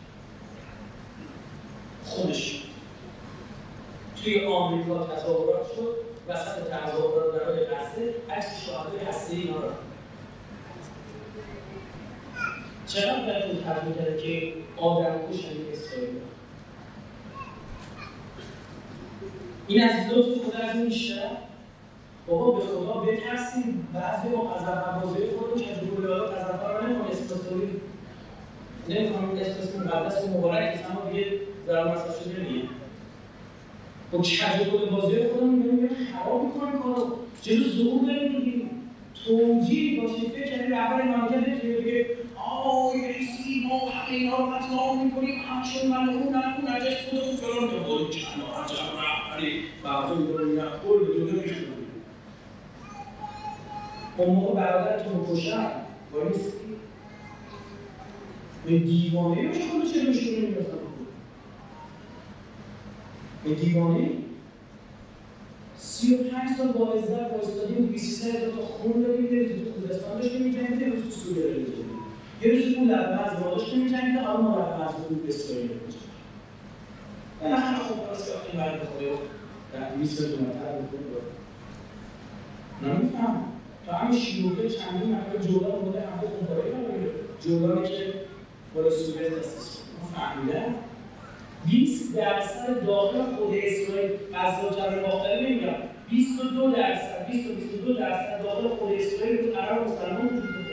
خودش توی آمریکا تظاهرات شد، وسط تظاهرات در حال غزه عکس شهدای هسته‌ای اینا رو چقدر باید پول خرج می‌کرد که آدمکش همین اسرائیل این از لطف خدا از این بیشتر؟ بابا به خدا بترسیم. بعضی با غضب‌نوازی خودمون که جلوی غضب‌ها رو نمی‌کنه اسپاسوری نمی‌کنم اسپاس مقدس و مبارک است، اما دیگه ضرر مسئله شده نمیه. با کجگل بازی خودمون می‌بینیم خراب می‌کنیم کارو. جلو ظهور داریم می‌گیریم. توجیه باشید فکر کردیم رهبر مملکت نمی‌تونه بگه آه رئیسی ما همه اینا رو مطرح می‌کنیم همچون من اون نه اون نجس خودمون فلان نبود چند عجب رهبری مردم رو می‌گن کل دنیا می‌شونه. اون موقع برادرتون رو کشن بایستی به دیوانه باشه خودش چه بشونه نمی‌رسن به دیوانه سی و پنج سال با عزت بایستادیم بیست و سه هزار تا خون داریم یه روزی تو خوزستان داشتیم می‌جنگیده یه روز تو سوریه داریم می‌جنگیده یه روزی اون لبنز ما داشتیم می‌جنگیده حالا ما لبنز رو به اسرائیل داریم می‌جنگیده بالاخره خب راست که این برد خواهی در بیست میلیون متر بکنیم نمی‌فهم تا همین شیروکه چندین نفر جولان بوده همه خونپاره‌ای رو بگیره جولانی که بالا سوریه دستش فهمیدن بیست درصد داخل خود اسرائیل غزه و جبهه باختری نمیگم بیست و دو درصد بیست و بیست و دو درصد داخل خود اسرائیل رو عرب مسلمان وجود داره.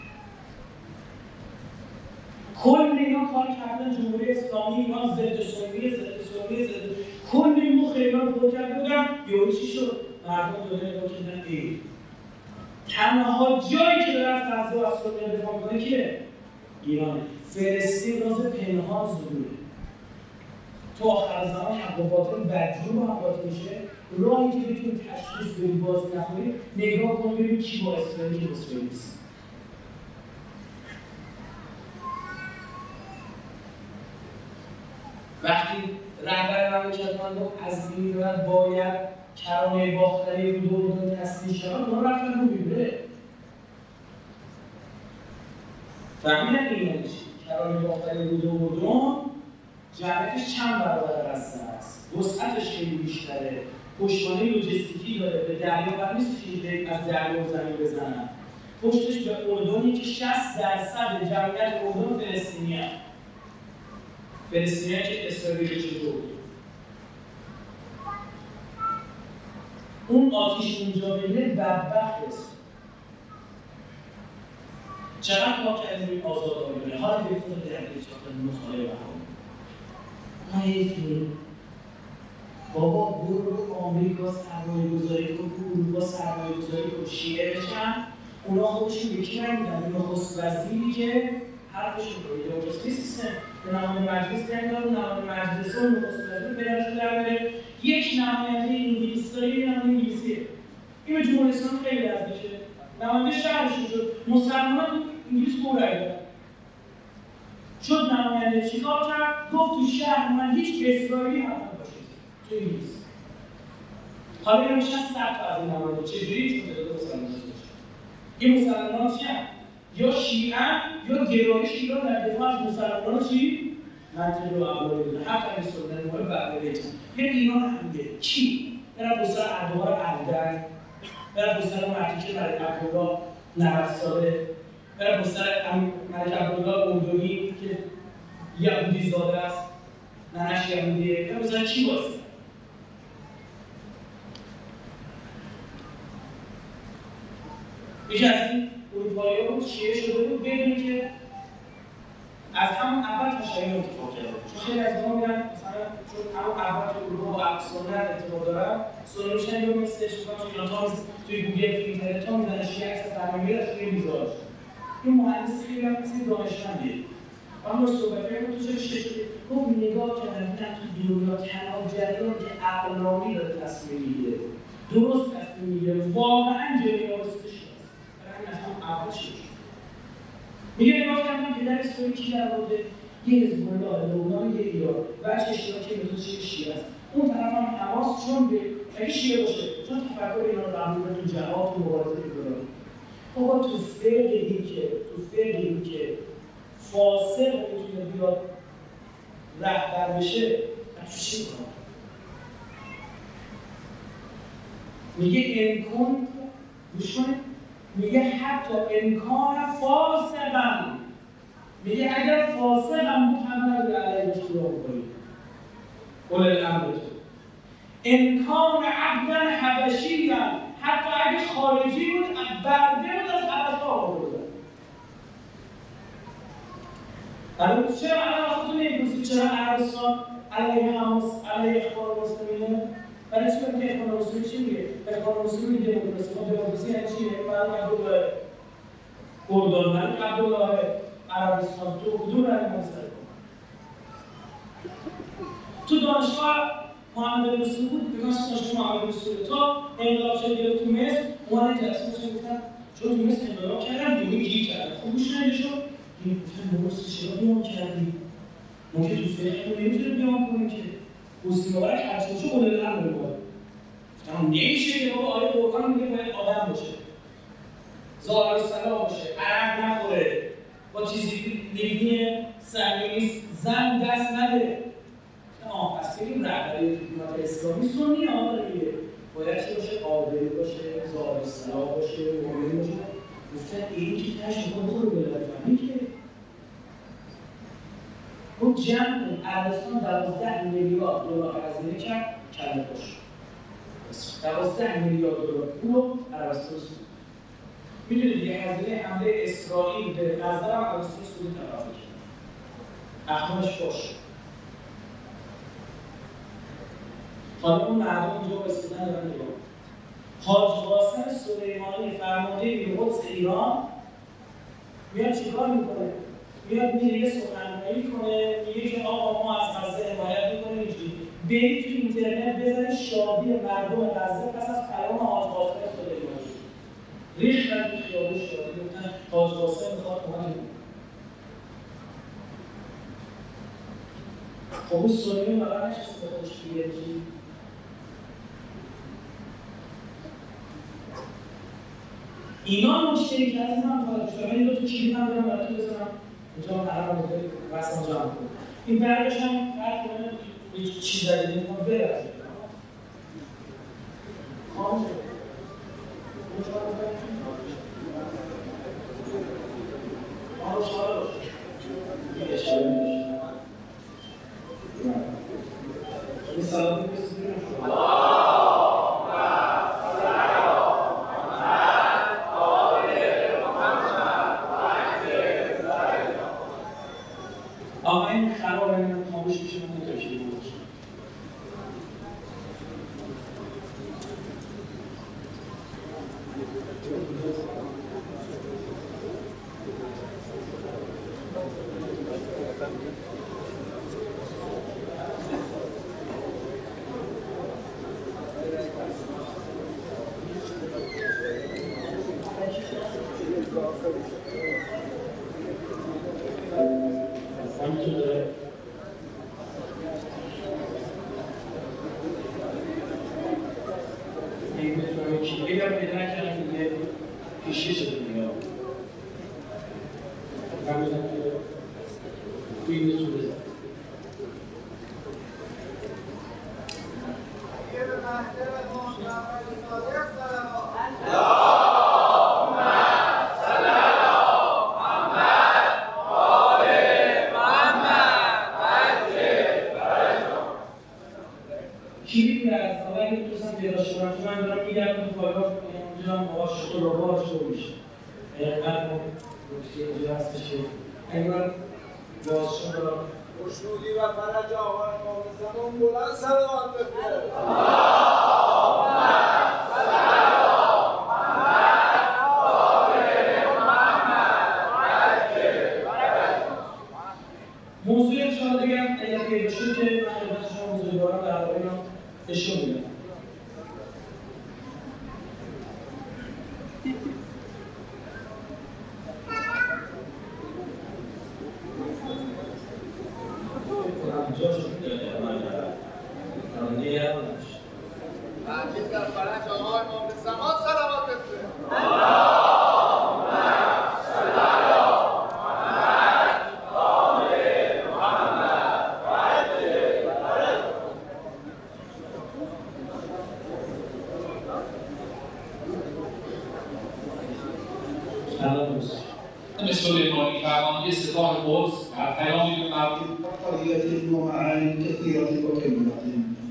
کل اینا کار کردن جمهوری اسلامی اینا ضد سنی ضد سنی ضد کل این مخ اینا رو پر کرده بودن یهو چی شد؟ مردم داده نگاه کردن ای تنها جایی که داره از غزه و از سوریه دفاع می‌کنه کیه؟ ایرانه. فلسطین راز پنهان ظهوره. تو آخر زمان حق و باطل بدجور با هم باطل میشه راهی که بتونی تشخیص بدی بازی نکنی نگاه کن ببین کی با اسرائیل کی با اسرائیل نیست. وقتی رهبر مملکت ما از این بعد باید کرانه باختری رو دور دور تسلیم شد اونا رفتن رو بیبره فهمیدن این یعنی چی؟ کرانه باختری رو دور دور جمعیتش چند برابر غزه است، وسعتش خیلی بیشتره، پشتوانه لوجستیکی داره، به دریا بر نیست که از دریا و زمین بزنن. پشتش به اردنی که شصت درصد جمعیت اردن فلسطینی‌ان. فلسطینی‌ها که اسرائیل چطور اون آتیش اونجا بگیره بدبخت است. چقدر ما کردیم آزادانه حالا به خود درگیری ساختن مخالف هم حیفی بابا برو رو آمریکا سرمایه گذاری کن اروپا سرمایه گذاری کن شیعه بشن اونا خودشون یکی نمیدن این نخست وزیری که حرفشون رو دموکراسی سیستم به نماینده مجلس نمیدن اون نماینده مجلس و نخست وزیر پدرشون در بره یک نماینده انگلیس داره یک نماینده انگلیسیه این به جمهوری اسلامی خیلی از بشه نماینده شهرشون شد مسلمان تو انگلیس برای دارن شد نماینده چیکار کرد؟ گفت تو شهر من هیچ اسرائیلی هم نباشه تو انگلیس حالا اینا میشن صد تا از این نماینده چجوری چون تعداد مسلمان باشه این مسلمان چی هم؟ یا شیعه یا گرایش ایران در دفاع از مسلمان چی؟ منطقه و عبالی بودن حتی اگه سنت مال بقیه بیتن یعنی ایران هم میگه کی؟ برای بسر اردوغار اردن برای بسر مرتیکه برای عبدالله نود ساله برای بسر ملک عبدالله اردنی که یهودی زاده است ننش یهودیه برای بسر چی باسته؟ یکی از این اروپایی ها بود شیعه شده بود بدون که از همون اول تشیع اتفاق کرده. چون خیلی از ما میرن مثلا چون همون اول تو گروه با سنت ارتباط دارن، سنت میشن یا مثل شما تو ایران ها توی گوگل توی اینترنت ها میزنن شیعه عکس تمامی رو توی میذاره. این مهندس خیلی هم مثل دانشمندیه. اما صحبت کردن تو چه شده؟ گفت نگاه کردن نه تو دنیا تنها جریان که عقلانی داره تصمیم میگیره. درست تصمیم میگیره. واقعا جریان واسطه شده. برای این اصلا اول شد. میگه نگاه کردن پدر اسرائیل کی در آورده؟ یه حزب الله، لبنان، یه ایران. بچه اشتراکی به تو چه شیعه است. اون طرف هم حماس چون به اگه شیعه باشه چون تفکر اینا رو قبول تو جهاد و مبارزه می‌کنه. بابا تو فرق این که تو فرق این که فاسق میتونه بیاد رهبر بشه، تو چی می‌کنه؟ میگه امکان گوش کنید میگه حتی امکان فاسقا میگه اگر فاسق هم بود هم نداره علیه شروع کنید اول الامر تو امکان عبدا حبشی هم حتی اگه خارجی بود برده بود از حبش ها آورده الان چرا الان خودتون نمی‌پرسید چرا عربستان علیه حماس علیه اخوان المسلمینه؟ برای چی میگه اخوان المسلمین چی میگه؟ اخوان المسلمین میگه دموکراسی، دموکراسی یعنی چی؟ برای عبدالله اردن، برای عبدالله عربستان، تو کدوم رنگ مستقیم؟ تو دانشگاه محمد المسلم بود، بگاست دانشگاه محمد المسلم تا انقلاب شد گرفت تو مصر، اومدن جلسه میشن گفتن چون تو مصر انقلاب کردن دیگه گیر کردن، خوبش نمیشد این گفتن درست چرا بیان کردی؟ ما که تو فقه نمیتونیم بیان کنیم که حسین مبارک هرچی باشه اول الامر بود. گفتم نمیشه که بابا آیه قرآن میگه باید آدم باشه. ظاهر السلام باشه، عرق نخوره. با چیزی لیبین صهیونیست زن دست نده. آه پس بگیم رهبری حکومت اسلامی سنی ها داره میگه. باید چی باشه؟ عادل باشه، ظاهر السلام باشه، مؤمن باشه. گفتن این که تاش میخواد بخوره بلد فهمی که اون جمع عربستان دوازده میلیارد دلار هزینه کرد کله باش. دوازده میلیارد دلار پول عربستان سود. میدونید یه هزینه حمله اسرائیل به غزه هم عربستان سود تلافی کرد. اخبارش باشه. حالا اون مردم اونجا رسیدن دارن نگاه. حاج قاسم سلیمانی فرمانده قدس ایران میاد چیکار میکنه؟ میاد میره یه سخنرانی کنه میگه که آقا ما از غزه حمایت میکنیم اینجوری برید تو اینترنت بزنید شادی مردم غزه پس از پیام حاج قاسم سلیمانی ریختن تو خیابون شادی گفتن حاج قاسم میخواد کمک کنه. خب اون سنی مقام نشسته به خودش بگه چی؟ اینا مشکلی که عزیز من خواهد داشت این دو تا کلیپ هم دارم براتون بزنم اینجا هم قرار بوده رسم جمع کنم این برگش هم هر کنه یه چیز زده دید ما بره خواهم شد آن شاید این اشاره میشه این سلام بسید آقایین خراب این خاموش میشه من ترکیب بود بازشون دارم خوشنودی و فرج آقای امام زمان بلند صلوات بفرست. موضوع انشاءالله دیگر اگر پیدا شد که من خدمت شما موضوع دارم در واقع رو اشاره میدم. مجید در فرج آقای امام زمان صلوات بفرست. سلیمانی فرمانده سپاه قدس در پیامی به مردم قضیت و معانی کثیرات و کلمات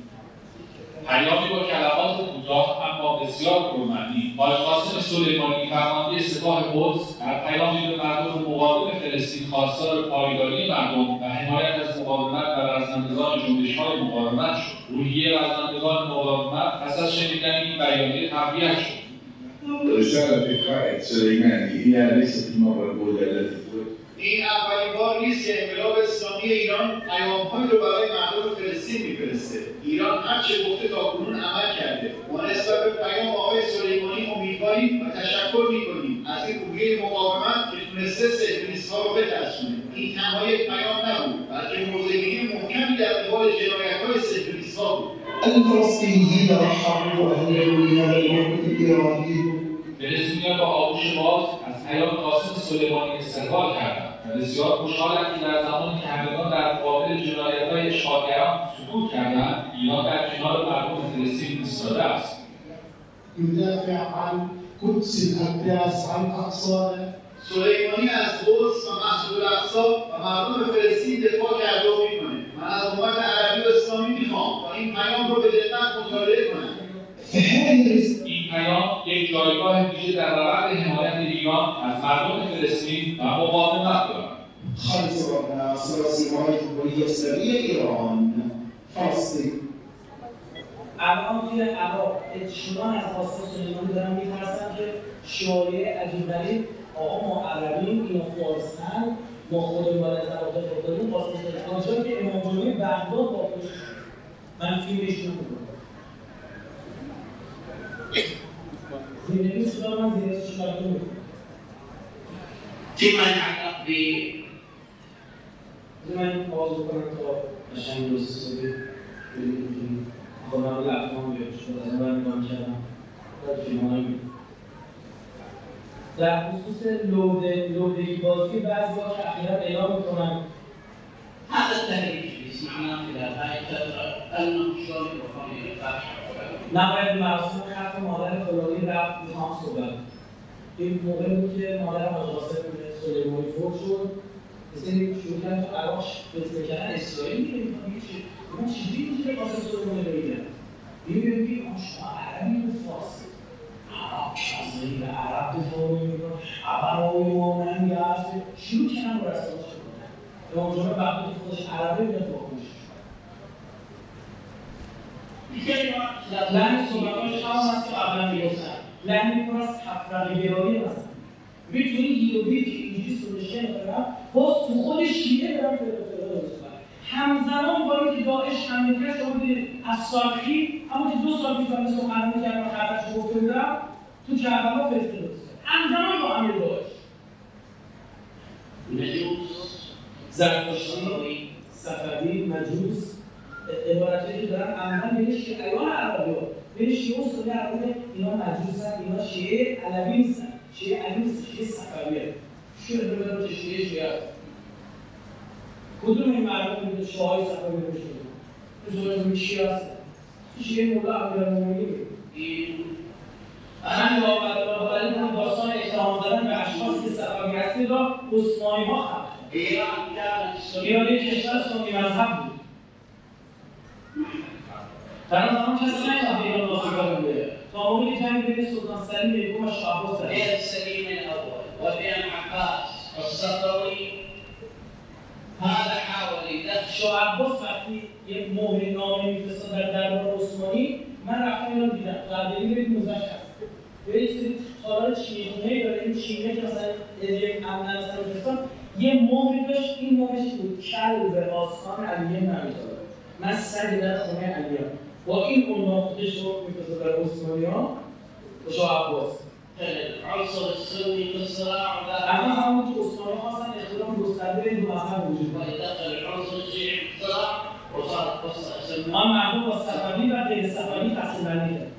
پیامی با کلمات کوتاه اما بسیار پرمعنی حاج قاسم سلیمانی فرمانده سپاه قدس در پیامی به مردم مقاوم فلسطین خواستار پایداری مردم و حمایت از مقاومت و رزمندگان جنبش‌های مقاومت شد. روحیه رزمندگان مقاومت پس از شنیدن این بیانیه تقویت شد. رسالة القائد سليماني هي ليست المرة الأولى التي تقول این اولین بار نیست که انقلاب اسلامی ایران پیام‌هایی رو برای مردم فلسطین می‌فرسته. ایران هر چه گفته تاکنون عمل کرده. ما نسبت به پیام آقای سلیمانی امیدواریم و تشکر می‌کنیم از این روحیه مقاومت که تونسته صهیونیست‌ها رو بترسونه. این تنها یک پیام نبود، بلکه موضع‌گیری محکمی در قبال جنایت‌های صهیونیست‌ها بود. الفلسطینیین رحبوا أهل هذا الموقف الإيراني. فلسطینیان با آغوش باز از پیام قاسم سلیمانی استقبال کردند و بسیار خوشحالند که در زمانی که همگان در مقابل جنایت‌های اشغالگران سکوت کردند، ایران در کنار مردم فلسطین ایستاده است. يدافع عن قدس الأقداس عن أقصانا. سلیمانی از قدس و مسجد الاقصی و مردم فلسطین دفاع کرده و می‌کنه. من از امت عربی و اسلامی می‌خوام تا این پیام رو به دقت مطالعه کنند. این پیام یک جایگاه ویژه در روند حمایت ایران از مردم فلسطین و مقاومت دارد. خالص الناس رسیمای جمهوری اسلامی ایران فلسطین. الان توی عراق اجتماع از قاسم سلیمانی دارن می‌ترسن که شایعه عجیب غریب آقا ما عربیم، اینا فارسن، ما خودمون باید از عراق دفاع کنیم. قاسم سلیمانی جایی که امام جمعه بغداد واقع شد. من فیلمش نمی‌کنم. زیرنویس شدم، من زیرنویس شدم نمی‌کنم. فيما يتعلق ب من آغاز بکنم تا قشنگ روز صبحی ببینیم خودم لبنان بیاد شد از اون نگاه کردم در فیلم‌های می‌بینم. در خصوص لودگی بازی بعضی ها که اخیراً اعلام می‌کنن هذا التهريج اللي سمعناه في الآخر أنه شلون يروحون إلى الفاتحة نباید مراسم ختم مادر فلانی رفت میخوام صحبت. این موقع بود که مادر حاج قاسم سلیمانی فوت شد. مثلا شروع کردن تو عراق فکر کردن اسرائیل می‌ریم میگه چی؟ اون چیزی میشه که قاسم سلیمانی بگیرن. میگه که شما عربی و فارسی. عراق شازی و عرب دفاع می‌کنن. عبرای مومن یاس شروع کردن با رسالت شدن. امام جمعه وقتی خودش عربی میاد با خودش. لحن صحبتاش هم هست که قبلا میگفتن لحنی پر از تفرقه گرایی هستن. ببین تو این هیروبی که اینجوری سرشته میکنن باز تو خود شیعه برن فرقه درست کنن. همزمان با اینکه داعش حمله کرد شما ببینید از سالخی اما که دو سال پیش من سخنرانی کردم و خبرش گفته بودم تو کربلا فرقه درست کرد. همزمان با امیر داعش مجوس زرتشتی، صفوی، مجوس عبارتی که دارن عملاً بین شیعیان عربی ها بین شیعه و سنی عربی اینا مجوسن، اینا شیعه علوی نیستن، شیعه علوی نیستن، شیعه صفوی هست. شیعه دارن که شیعه شیعه هست. کدوم این مردم میگه شیعه صفوی میشه؟ تو زمان شیعه هستن. شیعه مولا امیرالمومنین میگه. من واقعا این داستان اتهام زدن به اشخاصی که صفوی هستید را عثمانی ها خلق کردن. ایران یک کشور سنی مذهب بود. در آن زمان کسی نمی‌دید ایران آسیب‌ها بوده. تا موقعی جنگ بین سلطان سلیم یکم و شاه عباس بين سليم الأول وبين عباس والصفوي هذا حاول يدخل شاه عباس وقتی یک مهر نامه میفرستاد در دربار عثمانی، من رفتم اینو دیدم. قبلی برید موزه‌اش هست. برید سری تالار چینی‌خونه‌ای داره، این چینیه که مثلا یک امن مثلا میفرستاد، یه مهری داشت، این مهرش بود کلب آستان علی بن ابی طالب. من سگ در خونه علی با این عنوان خودش رو میفرستاد در عثمانی‌ها و شاه عباس. العنصر السني في الصراع اما همون که عثمانی خواستن اختلاف گسترده این دو مذهب وجود داره. دخل العنصر الشيعي في الصراع وصارت قصه اسمها آن مردم با صفوی و غیر صفوی تقسیم بندی کرد.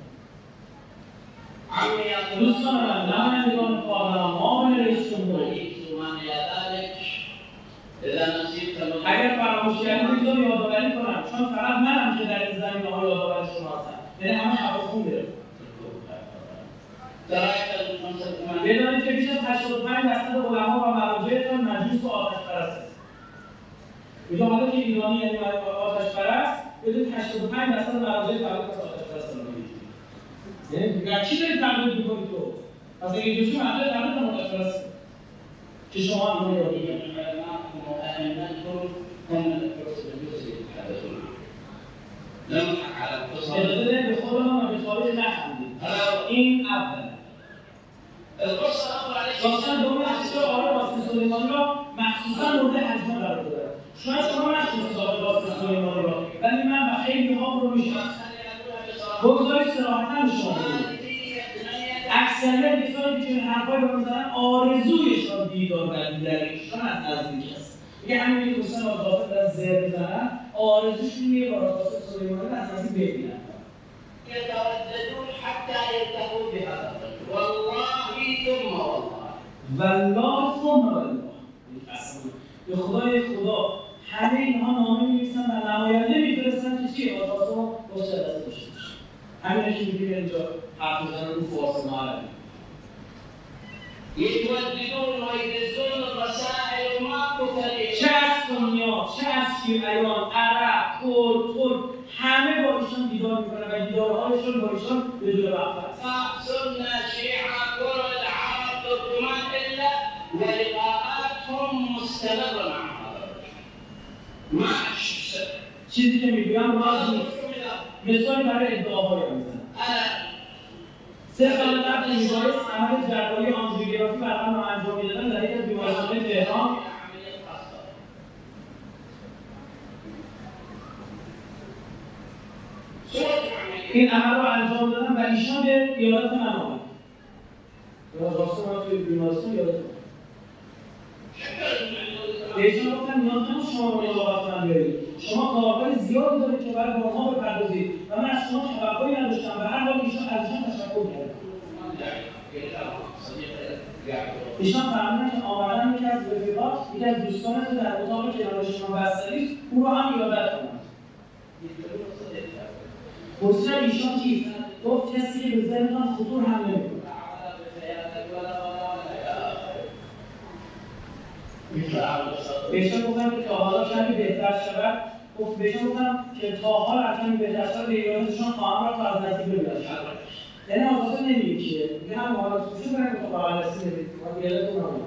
عمي يا دوستان من، نمایندگان پارلمان، معاون رئیس جمهوری، ومن الى ذلك اذا نسيت اگر فراموش کردید رو یادآوری کنم، چون فقط منم که در این زمینه‌ها یادآور شما هستم. یعنی همه هواخون میره. بدانید که بیش از هشتاد و پنج درصد علما و مراجعتان مجوس و آتش‌پرست است. میگم حالا که ایرانی یعنی آتش‌پرست، بدونید هشتاد و پنج درصد مراجع فقط از آتش‌پرست هستند. یعنی در چی دارید تقلید می‌کنید تو؟ پس اگه جوشی مراجع تقلید هم آتش‌پرست که شما هم رو یادید. اجازه دارید به خودمان و به خارج نخندید. این اول. داستان دومی اشتر آقای قاسم سلیمانی را مخصوصا مورد هجوم قرار دادند. شاید شما نشناسید آقای قاسم سلیمانی را، ولی من و خیلی ها رو میشناسم. بگذارید صراحتا به شما بگویم. اکثریت کسانی که چنین حرفایی رو میزنن آرزویشان دیدار و دیداریشان از نزدیک است. میگه همین که حسین آقای در زر بزنن، آرزوشون میگه با قاسم سلیمانی از نزدیک ببینن. يترددون حتى يلتقوا بهذا الرجل والله ثم والله والله ثم والله به خدای خدا همه اینها نامه می‌نویسن و نماینده می‌فرستن که چی آتاسو باشه دست باشه همینه که می‌گیم اینجا حرف می‌زنن رو فارسی معربی يترددون ويدزون الرسائل ما كثر چه از سنی‌ها چه از شیعیان عرب کرد ترک همه با ایشان دیدار میکنن و دیدارهایشان با ایشان به جور وقت هست. سنة شيعة كرد عرب تركمان إلا ولقاءاتهم مستمرة مع هذا الرجل. ما چیزی که میگویم راز نیست. مثالی برای ادعاهای میزنم. سه سال قبل میبایست عمل جراحی آنژیوگرافی برای من انجام میدادن در یک از بیمارستان تهران. این عمل رو انجام دادن و ایشان به یادت من آمد. راستون من توی بیمارستان یادت من. به ایشان گفتن نیاز نمید شما رو نیابت من بیارید. شما کارهای زیادی دارید که برای با ما بپردازید و من از شما توقعی نداشتم و هر حال ایشان از ایشان تشکر کردم. ایشان فهمیدن که آمدن یکی از رفیقات، یکی از دوستان که در اتاق کنار شما بستری است، او رو هم یادت کنند. پرسیدن ایشان چیست؟ گفت کسی که به ذهنتان خطور هم نمی‌کند. بهشان گفتم که تا حالا کمی بهتر شود. گفت بهشان گفتم که تا حالا کمی بهتر شود به ایرانشان خواهم را تا از نزدیک ببینم. یعنی آزاده نمیگه که میگه هم حالا توشون برای که تا قبل رسی نمید ما گیرتون نمید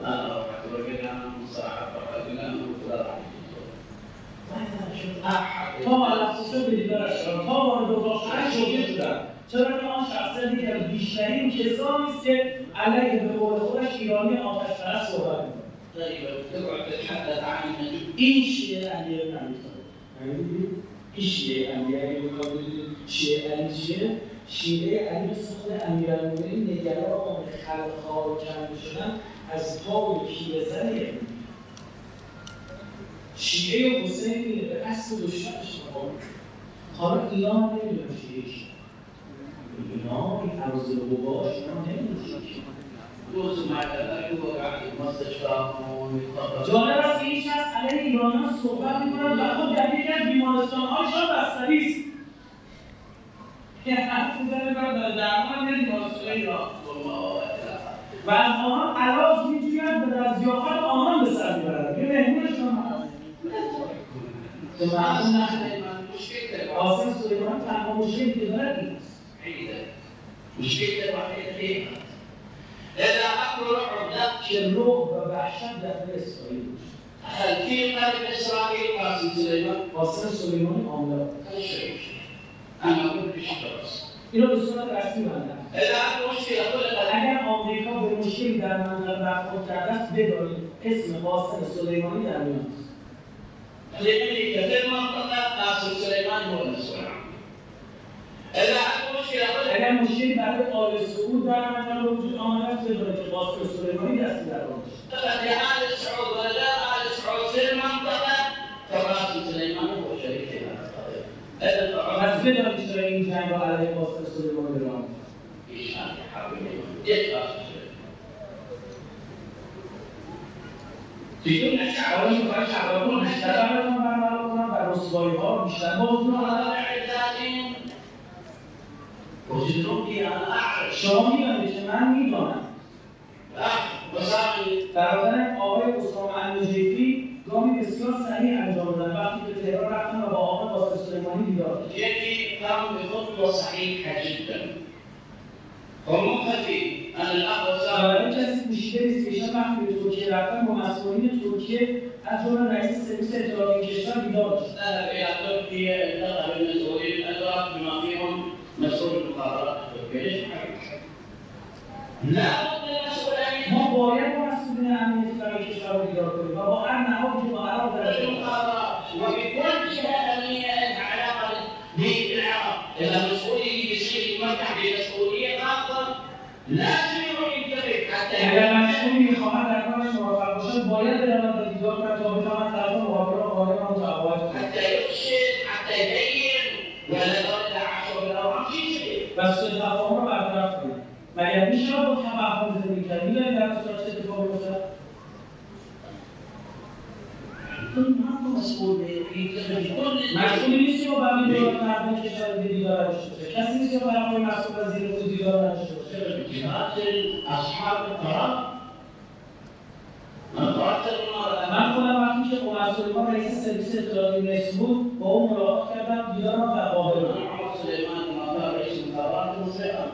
تا حالا خصوصا به دیدارش تا وارد اتاق شدن شوکه شدن چرا که آن شخصیتی که از بیشترین کسانی است که علیه به قول خودش ایرانی آتش‌پرست صحبت می‌کنه. این شیعه علی بن ابی طالب. این شیعه علی بن ابی طالب شیعه علی چیه؟ شیعه علی مثل خود امیرالمومنین نگران خلق‌ها و کند شدن از پا و پیرزن یعنی شیعه حسین به قصد دشمنش مقابل حالا ایران نمیدونه شیعه چیه ایران این عرض القوا شما نمیدونه چیه جالب است که این شخص علیه ایرانیان صحبت می‌کند و خود در یکی از بیمارستان‌هایشان بستری است که حرف می‌زنه در درمان میره بیمارستان ایران و از آنان علاج می‌جویند و در ضیافت آنان به سر می‌برند که مهمونشان هست که معلوم نشده قاسم سلیمانی تنها مشکلی که دارد این است مشکل وحیدی اذا اكل رعب که رعب و وحشت در دل اسرائیل بود هل في قلب إسرائيل قاسم سليمان؟ قاسم سلیمانی آمده. خیلی شوید. اما اون پیش درست. اینو به صورت رسمی بندم. اگر آمریکا به مشکلی در منطقه برخورد کرده است بدانید اسم قاسم سلیمانی در میان است. لیکن که در منطقه قاسم سلیمانی مورد است. اگر مشکلی برای آل سعود در منطقه وجود آمده است بدانید که قاسم سلیمانی دستی در آن است. لآل سعود ولا آل سعود في المنطقة فقاسم سليمان هو شريك پس بدانید چرا این جنگ را علیه قاسم سلیمانی را آمد. ایشان حاولیم یک قاسم دیگه حالا میخواهی شبابون بیشتر براتون برنامه کنم و رسوایی ها بیشتر موضوع هذا عدادين وجدهم في الأعرج شما میدانید که من میدانم برادرم آقای اسامه النجیفی گامی بسیار صحیح انجام دادن وقتی به تهران رفتن و با آقای قاسم سلیمانی دیدار کردن. يأتي قام بخطوة صحيحة جدا ومخفي أن الأخ برای کسی پوشیده نیست که ایشان وقتی به ترکیه رفتن با مسئولین ترکیه از جمله رئیس سرویس اطلاعاتی کشور دیدار داشت. ذهب إلى تركيا التقى بالمسؤولين الأدراك بما فيهم مسؤول المخابرات التركية. لا بد للمسؤولين ما باید با مسئولین امنیتی برای کشور رو دیدار کنیم و با هر نهادی که قرار در المخابرات وبكل جهة أمنية لها علاقة بالعراق. إذا مسؤولية بشيء يمرتاح بمسؤولية خاصة لازم يروح ينتبه حتى اگر مسئولی میخواهد در کارش موفق باشد باید برود و دیدار کند تا بتواند طرف مقابل را قانع و متقاعد کند. حتى يرشد حتى يبين ولا يرد عشر بالأوراق في شيء. و سوء تفاهم را برطرف کنید. مگر میشه با توهم زندگی کرد؟ میدانید در صورت چه اتفاقی می‌افتد؟ مسئولی نیست که با بقیه دولت مردم کشور دیگه داره داشته باشه. کسی نیست که با بقیه مسئول از زیر پول دیگه داشته باشه. أصحاب القرار من خودم وقتی که مسئولان رئیس سرویس اطلاعاتی مصر بود با اون ملاقات کردم دیدارم و قابل بود. سليمان المطار رئيس المخابرات المصرية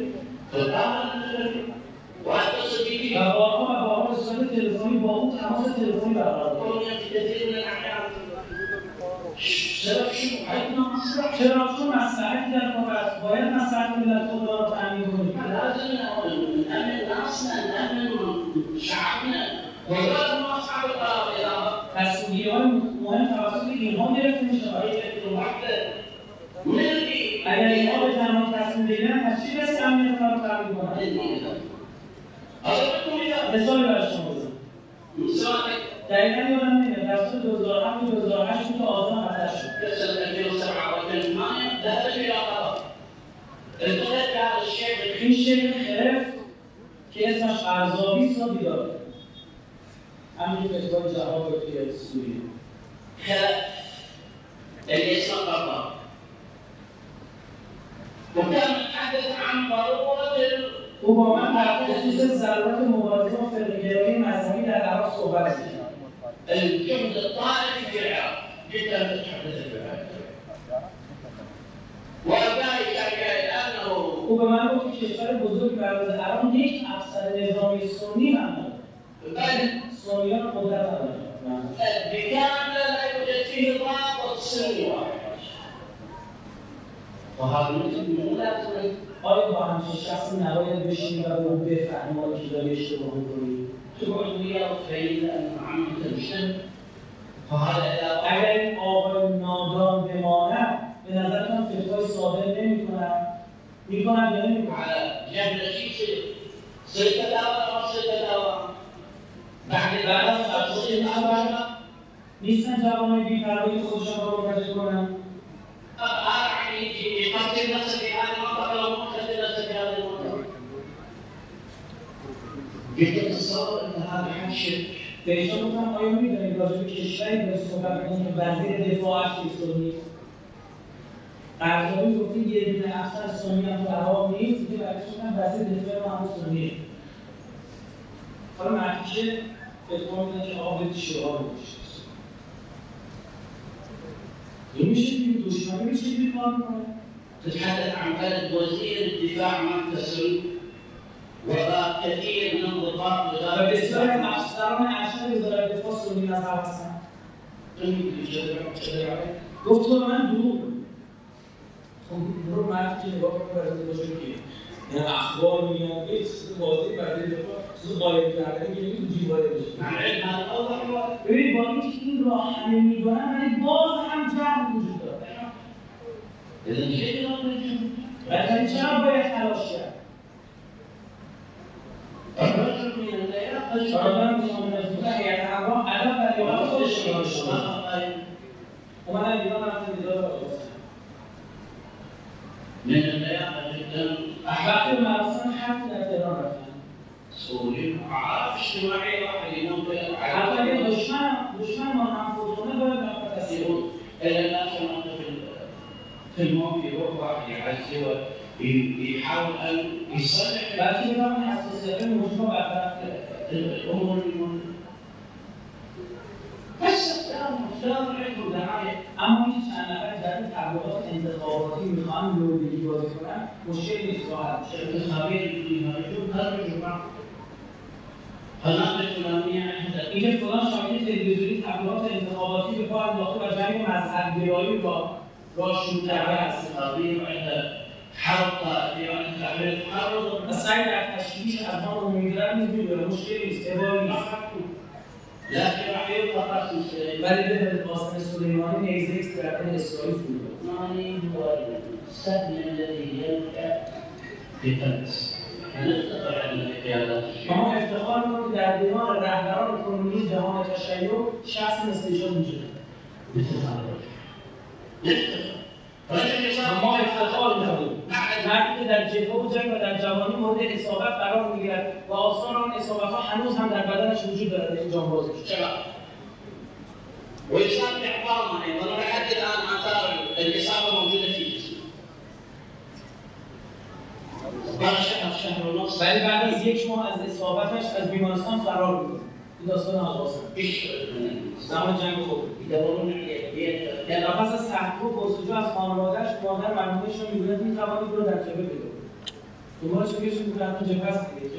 واتصل به و بارها و بارها به صورت تلفنی با اون تماس تلفنی برقرار کردم. في كثير من الأحيان سبب شو؟ چرا؟ چون مصلحتی در کار است. باید مصلحت ملت خود را تأمین کنیم. لازم نأمن ناسنا نأمن شعبنا ويلازم أصحاب القرار إذا تصمیم‌های مهم توسط اینها گرفته می‌شود. اگر اینها به تنها تصمیم بگیرند پس چی کسی امنیت را تأمین کند؟ مثالی برای شما بزنم. دقیقاً یادم نمیاد در سال دو هزار و هفت و دو هزار و هشت بود که آذان مطرح شد. این شیخ خرف که اسمش قرضاوی است را دیدار کرد. همین فتوای جواب توی سوریه. خرف اللي اسمه قرضاوي وكان يتحدث عن ضرورة او با من در خصوص ضرورت مبارزه با فرقه‌گرایی مذهبی در عراق صحبت کرد. الجهد الطائفي في العراق جدا متحدث بهذا وذلك لأنه او به من گفت که کشور بزرگ برای عراق یک افسر نظامی سنی هم دارد. سنیان قدرت ندارند. بكامل لا يوجد فيه ضابط سني واحد. وهذا مثل لازم آیا با همچین شخصی نباید بشینی و به او بفهمی که داری اشتباه می‌کنی؟ تقعد وياه وتبين أن عملك مشتبه فهذا اگر این آقای نادان بماند به نظرتان فتوای صادر نمی‌کنند؟ می‌کنند یا نمی‌کنند؟ على جهل شيء يصير صرت تداوى ما صرت تداوى بعد بعد تصير أبدا نیستن جوانای بی‌پروای خودشان را منفجر کنند؟ هذا يعني يقتل نفسه في هذه المنطقة لو مقتل نفسه في هذه المنطقة. يمكن تصور أن هذا حد شرك. بهشون گفتم آیا می‌دانید راجع به کشوری دارید صحبت می‌کنید که وزیر دفاعش سنی نیست؟ قرضاوی گفته یه دونه افسر سنی هم تو عراق نیست که برایش گفتن وزیر دفاع ما هم سنیه. حالا نتیجه فتوا میدن که آقا باید شعار بکشید. این میشه که دشمنی میشه که کار کنه؟ تتحدث عن بلد وزير الدفاع متصل وكثير من الضباط و بسیاری از افسران ارشد وزارت دفاع سنی مذهب هستند. گفت تو به من دروغ خب دروغ مرد که نگاه کنه برای باشه که یعنی اخبار میگن یه چیز واضحی برای دفاع چیز غالب کردن که نمیتونه جیب وارد بشه. ببینید با اینکه این راه همه میدونن ولی باز هم جمع وجود داره. ولی چرا باید تلاش کرد؟ الرجل من الليالي فرمان من الفتاة يتعرض أدب اليوم خودش وما أنا اليوم أنا في الدولة من الليالي جدا أحببت ما أصلا حتى ترى سوري عارف اجتماعي واحد ينام حتى يد دشمن دشمن ما نفوذونه باید نفوذ إلى الناس في الموقف يروح واحد يعزي يحاول ان يصلح لكن اذا من حساسيه المجتمع الامور بس الشارع عنده دعايه اما این چند نفر در تبلیغات انتخاباتی میخوان لوبی بازی کنن مشکل نیست راحت شرکت خبیر اینهایشون هر جمعه قناه فلانیه اینکه فلان شاگرد تلویزیونی تبلیغات انتخاباتی به کار انداخته و جنگ مذهب‌گرایی با را شروع کرده است. حرب طائفية وأن تعمل حرب السعي على تشويش أذهان المجرمين من المشكلة استقبال لكن راح يبقى رأس إسرائيل بل به القاسم السليماني نيزي استراتيجية إسرائيل الثاني هو السهم الذي ينفع في قدس نستطيع أن القيادات ما افتخار کنید در دیوان رهبران کنونی جهان تشیع شخص مثل ایشان وجود مثل ما افتخار می‌کنیم مردی که در جبهه و جنگ و در جوانی مورد اصابت قرار می‌گیرد و آثار آن اصابت‌ها هنوز هم در بدنش وجود دارد این جانبازی شباب ويصاب بإحباطنا أيضا ولحد الآن آثار الإصابة موجودة في جسمه. بعد شهر شهر ونص ولی بعد از یک ماه از اصابتش از بیمارستان فرار می‌کنه. این داستان آغازه. بیش زمان جنگ خود. يدورون عليه. در پس از تحقیق پرسجو از خانواده‌اش مادر مرحومه‌شان می‌گوید می‌توانید رو در جبهه پیدا کنید. دنبالش می‌گشت که در جبهه است دیگه.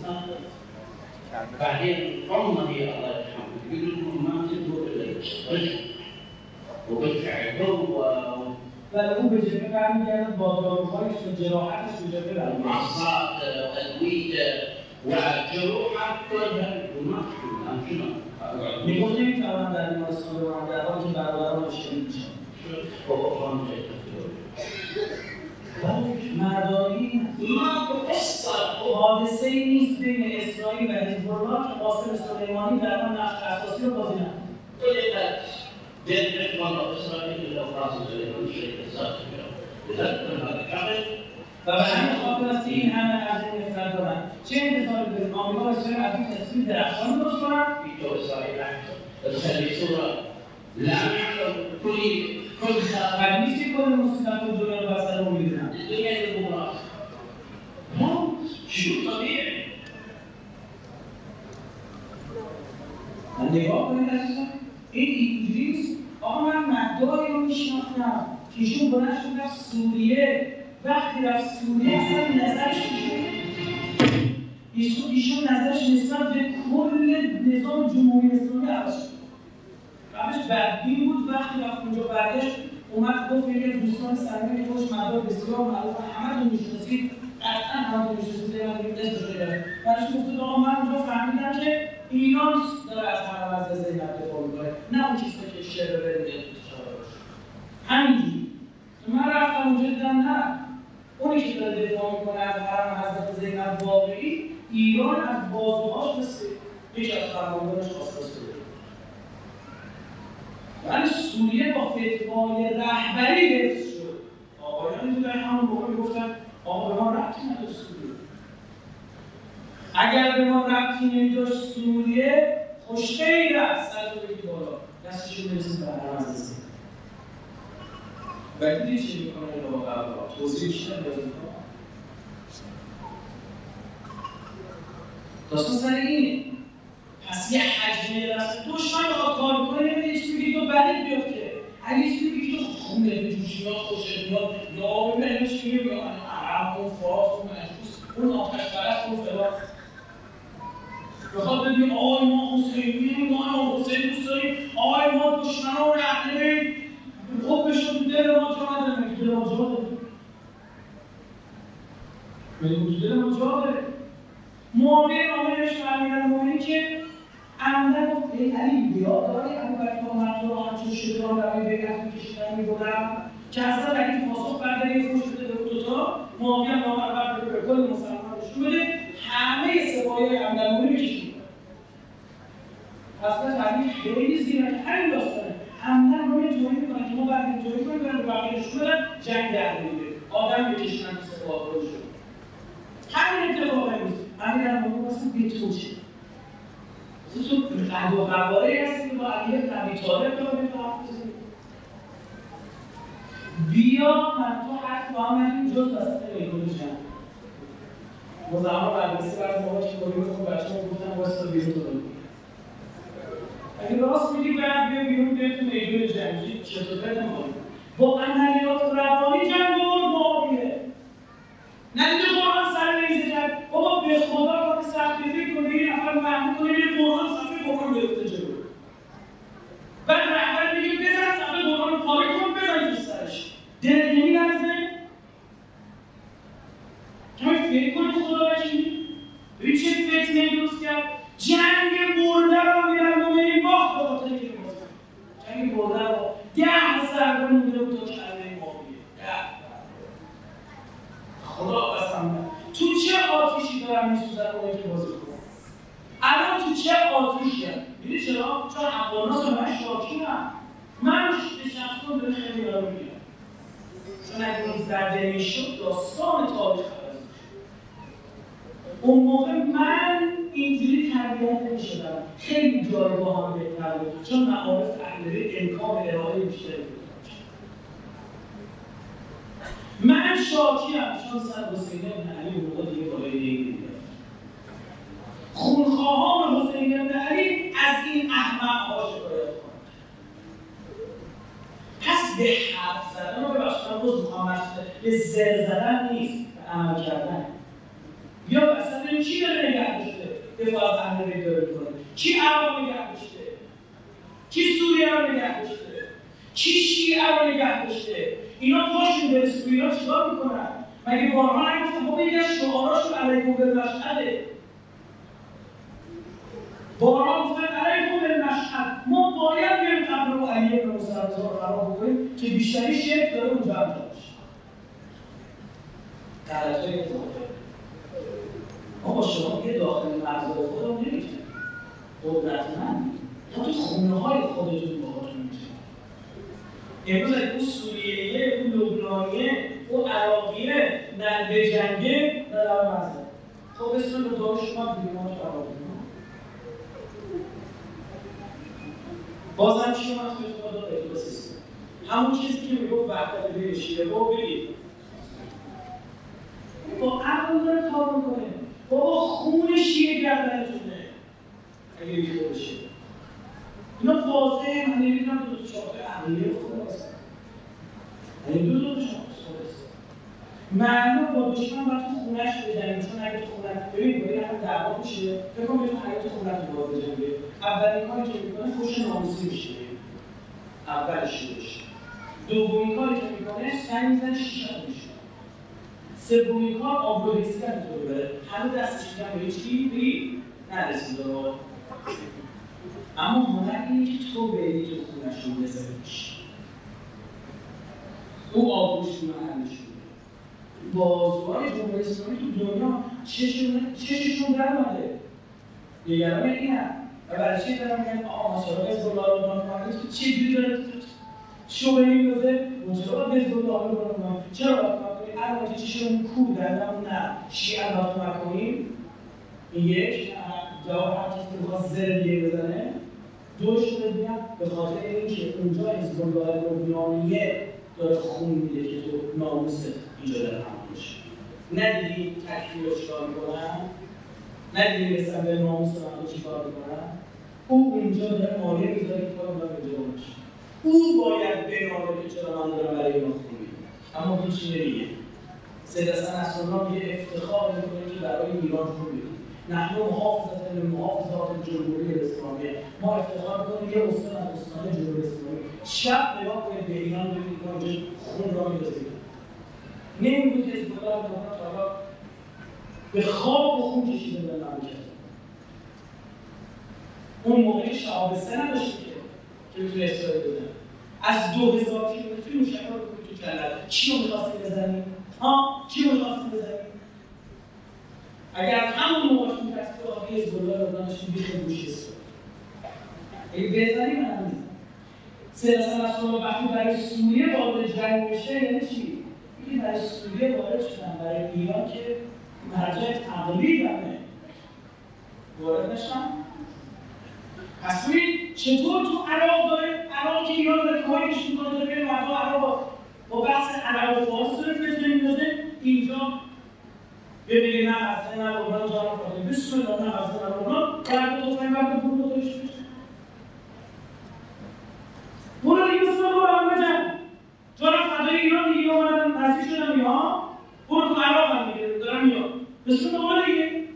بعدين أمه هي الله يرحمها يقول ما تدور إلى الرجل وبالفعل هو ولی او به جبهه برمیگردد با داروهایش و جراحتش به جبهه برمیگردد. عصات وأدوية وجروحات كلها وما تكون میگفت نمی‌توانم در بیمارستان بمانم در حالی که برادرانم شهید میشن. مردانی حادثه ای نیست بین اسرائیل و حزب الله که قاسم سلیمانی در آن نقش اساسی را بازی نکند. و به همین خاطر است این همه از این نفرت دارند. چه انتظاری دارید آمریکا و اسرائیل از این تصویر درخشان درست کنند؟ لا نعلم كل كل و نیست که کل مصیبت و دنیا رو بسر رو می‌دونن. الدنيا المباراة موت شيء طبيعي. نگاه کنید عزیزان این اینجوریست آقا من مداری رو میشناختم که ایشون بلند شد رفت سوریه وقتی رفت سوریه اصلا نظرش ایشون ایشون نظرش نسبت به کل نظام جمهوری اسلامی عوض شد قبلش بدبین بود وقتی رفت اونجا برگشت اومد گفت یکی از دوستان صمیمی خودش مدار بسیار معروف همه رو میشناسید قطعا همه رو میشناسید اسمش رو داره برش گفت آقا من اونجا فهمیدم که ایران داره از حرم از زینب دفاع می‌کنه نه اون چیزی که شعر برده همینجوری من رفتم اونجا دیدم نه اونی که داره دفاع می‌کنه از حرم حضرت زینب واقعی ایران از بازوهاش مثل پیش از فرماندارش خواستاس شده ولی سوریه با فتوای رهبری حفظ شد آقایانی تو در همون موقع میگفتن آقا به ما ربطی نداشت سوریه اگر به ما ربطی نمیداشت سوریه خوشخیلی رفت سر تو بگید بالا دستشون برسید به حرم از زینب و دیدی چی میکنه این رو واقعا توضیح بیشتر نیاز میکنه داستان سر اینه پس یه حجمه رسم دشمن بخواد کار کنه نمیده چی بگید تو بدت بیاد که اگه چیزی بگید تو خونه به جوشی ها خوشت میاد یا به اینو چی میگه یا عرب و فارس و مجوز اون آتش پرست اون فلان بخواد بگیم آقای ما حسینی، ما حسین دوست داریم، آقای ما دشمنان اهل بیت، خب بشون تو دل ما جا نداره، تو دل ما جا داره. تو دل ما جا داره. معاویه نامه نوشت به امیرالمومنین که عمدن گفت ای علی بیاد داری ابوبکر و عمر رو همچون شدران برای بیعت می‌کشیدن می‌بردن که اصلا علی پاسخ برده یه فوش بده به دوتا معاویه هم نامه رو برده به کل مسلمان نشون بده همه سپاهی‌های امیرالمومنین می‌کشیدن. اصلا علی خیلی زیرا که همین داستانه عمدن رو اینجوری می‌کنن که ما بعد اینجوری کنیم برای بقیه نشون بدن جنگ در می‌گیره آدم بکشیدن تو سپاه خودشون. همین اتفاق نیست. امیرالمومنین واسه بیتوشه. تو قد و قواره هستی با علی بن ابی طالب داره تو حرف بزنی. بیا من تو حرف با هم ندیم جز وسط میدون جمع. ما زمان مدرسه بعض موقع که کنیم خب بچه‌ها گفتن واسه بیرون تو بگیم. اگه راست میگی باید بیا بیرون بیا تو میدون جنگی چطور پرت می‌کنی؟ با عملیات روانی جنگ برد معاویه. ندیده قرآن سر نیزه کرد بابا به خدا کار سختی فکر کنه یه نفر محمود کنه یه قرآن صفحه قرآن گرفته جلو بعد رهبر میگه بزن صفحه قرآن رو پاره کن بزن تو سرش دلت نمی‌لرزه؟ کمی فکر کنی خدا بشینی؟ ببین چه فتنه‌ای درست کرد جنگ برده رو امیرالمومنین باخت به خاطر اینکه باخت جنگ برده رو ده ضربه مونده بود تا کلمه معاویه ده خدا قسم تو چه آتیشی دارن میسوزن اونایی که بازی کنن الان تو چه آتیشی هم میدونی چرا؟ چون عبدالناصر من شاکی‌ام من نشستم داره خیلی یارو میگیرم چون اگه اون زده میشد داستان تاریخ عوض میشد اون موقع من اینجوری تربیت نمیشدم خیلی جایگاهام بهتر بود چون معارف اهل امکان ارائه بیشتری بود من شاکیم چون سر حسین بن علی اون موقع دیگه بالای دیگه خونخواهان حسین بن علی از این احمق‌ها شکایت کنند پس به حرف زدن و ببخشید من باز میخوام به زر زدن نیست به عمل کردن یا اصلا ببین کی داره نگه داشته دفاع از اهل بیت داره میکنه کی عراق نگه داشته کی سوریه رو نگه داشته کی شیعه رو نگه داشته اینا پاشون به سوریه چیکار میکنن؟ مگه بارها نگفته خب یکی از شعاراشون علیکم بالمشهده بارها گفتن علیکم بالمشهد ما باید بیایم قبر رو علی بن موسی رو خراب بکنیم که بیشتری شرک داره اونجا انجام بشه غلطای اضافه ما با شما یه داخل مرزهای خودمون نمیتونیم قدرتمند ما تو خونه های خودتون باهاتون میتونیم امروز اگه اون سوریهیه، اون لبنانیه، اون عراقیه نه به جنگه نه در مزه خب اسم رو دار شما دیگه ما تو عراقی بازم چی من توی تو دار اعتبار سیستم همون چیزی که میگفت وحدت بین شیعه با بگید با عقل داره کار میکنه بابا خون شیعه گردنتونه اگه بیخور بشه اینا واضحه من نمیدونم دو تا چهار تا عقلیه خود هستن یعنی دو دو تا چهار تا هستن معلوم با دشمن باید تو خونهش بجنگیم چون اگه تو خونهش ببین باید همه دعوا میشه فکر کنم بهتون اگه تو خونهش رو باید بجنگه اولین کاری که میکنه فوش ناموسی میشه اولش شروعش دومین کاری که میکنه سنگ میزنه شیشه میشه سومین کار آبروریزی هم اینطور بره همه دستش میگن به هیچی بگی نرسید رو اما هنر اینه که تو بری تو خونه‌شون بذاریش او آبروشون رو محلشون بازوهای جمهوری اسلامی تو دنیا چششون در اومده نگران این هم و برای چی دارم میگن آقا ماشاءالله حزب الله رو بنا کنید که چجوری داره شعبه می‌بازه مجرد حزب الله رو بنا کنید چرا باید کنید الان که چشمون کور دردم نه شیعه رو کنیم این یک جواب هر کسی که می‌خواد زر دیگه بزنه دوش رو ببینم به خاطر اینکه اونجا حزب الله لبنانیه داره خون میده که تو ناموست اینجا در هم بشه ندیدی تکفیر رو چیکار میکنن؟ ندیدی رسن به ناموس رو چیکار میکنن؟ او اونجا داره مانع میذاره که کار اونجا اینجا باشه او باید بنامه که چرا من دارم برای اینا خون میدم اما هیچی نمیگه سید حسن نصرالله میگه افتخار میکنه که برای ایران رو بگیم. نحن محافظت محافظات جمهوری اسلامی. ما افتخار میکنیم یه استان از استان جمهوری اسلامی. شب نگاه کنید به ایران ببینید که اونجا خون را می‌ریزه. نمی‌گوید حزب الله لبنان تا حالا به خواب و خون کشیده به مملکت. اون موقعی شهاب سه نداشتی که که میتونه اسرائیل بدن. از دو هزار کیلومتری موشک‌ها رو تو کلت. چی رو می‌خواستی بزنی؟ ها؟ چی رو می‌خواستی بزنی؟ اگر همون موقع می‌خواستی که آقای حزب الله لبنان داشتی بیخ گوشی اسرائیل. اگه بزنی من هم می‌زنم. سید حسن نصرالله وقتی برای سوریه وارد جنگ میشه یعنی چی؟ میگه برای سوریه وارد شدن، برای ایران که مرجع تقلیدمه وارد نشن. پس ببینید چطور تو عراق داره، عراق که ایران داره کمکش میکنه داره ببینید مردم عراق با بحث عرب و فارس داره فتنه میندازه، اینجا ببینید نه اصلا نه لبنان جان فاطمه بسم الله نه اصلا نه لبنان کرد تو فهم برد پول رو داشت بشه برو دیگه بسم الله برام بجن جان فدای ایران دیگه اومدن نزدیک شدن یا برو تو عراق هم میگه دارم میاد بسم الله دیگه.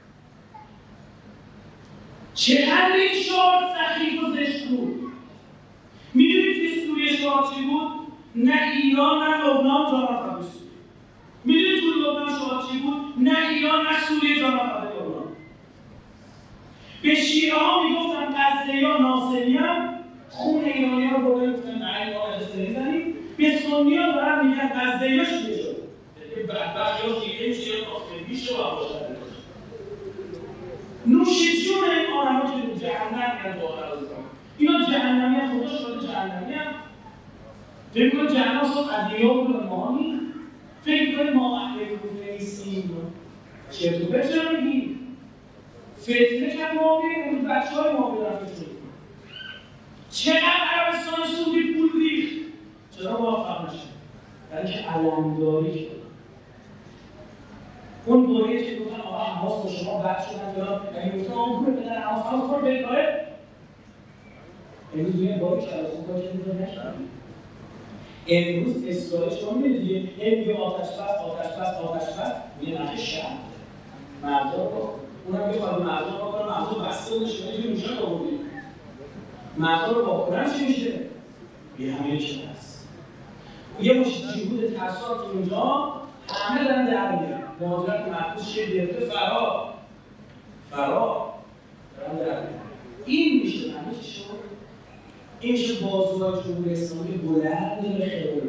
چقدر این شعار سخیف و زشت بود. میدونید که سوریه شعار چی بود؟ نه ایران نه لبنان جان فدای سوریه. میدونید تو لبنان شعار چی بود؟ نه ایران نه سوریه جان فدای لبنان. به شیعه ها میگفتن قزه‌یا ناصریان خون ایرانی ها رو بردن گفتن نه ایران اجازه نمیزنیم. به سنی ها دارن میگن قزه‌یا شیعه شد. بدبخت یا شیعه شیعه ناصری میشه و باشد. نوش جون این آدم‌ها که جهنم میرن واقعا از کنن. اینا جهنمی هم خدا شده جهنمی هم. فکر کنید جهنم اصلا قدیمی ها بود و ما نیم. فکر کنید ما اهل کوفه نیستیم. چرت و پرت چرا میگیم؟ فتنه کرد ما بگیم اون بچه‌های ما برن فتنه کنن. چقدر عربستان سعودی پول ریخت؟ چرا موفق نشد؟ برای که علمداری کرد. اون دوره که گفتن آقا حماس با شما بد شدن فلان یعنی گفتن آقا پول بدن حماس حماس کار بهتره امروز دویه باری کرده خوب کار که میتونه نکردیم امروز اسرائیل شما میدید یه میگه آتش بس آتش بس آتش بس میگه نقشه شهر مرزا رو اونم میگه خواهد مرزا رو کنم مرزا بسته بوده شما یه موشک آوردیم مرزا رو با کنم چی میشه؟ یه همه چه هست یه مشت جهود ترسات که اونجا همه دارن در میرن مهاجرت محبوس شد گرفته فرار فرار دارن در میرن این میشه همه چی شد این میشه بازوهای جمهوری اسلامی بلند به خیلی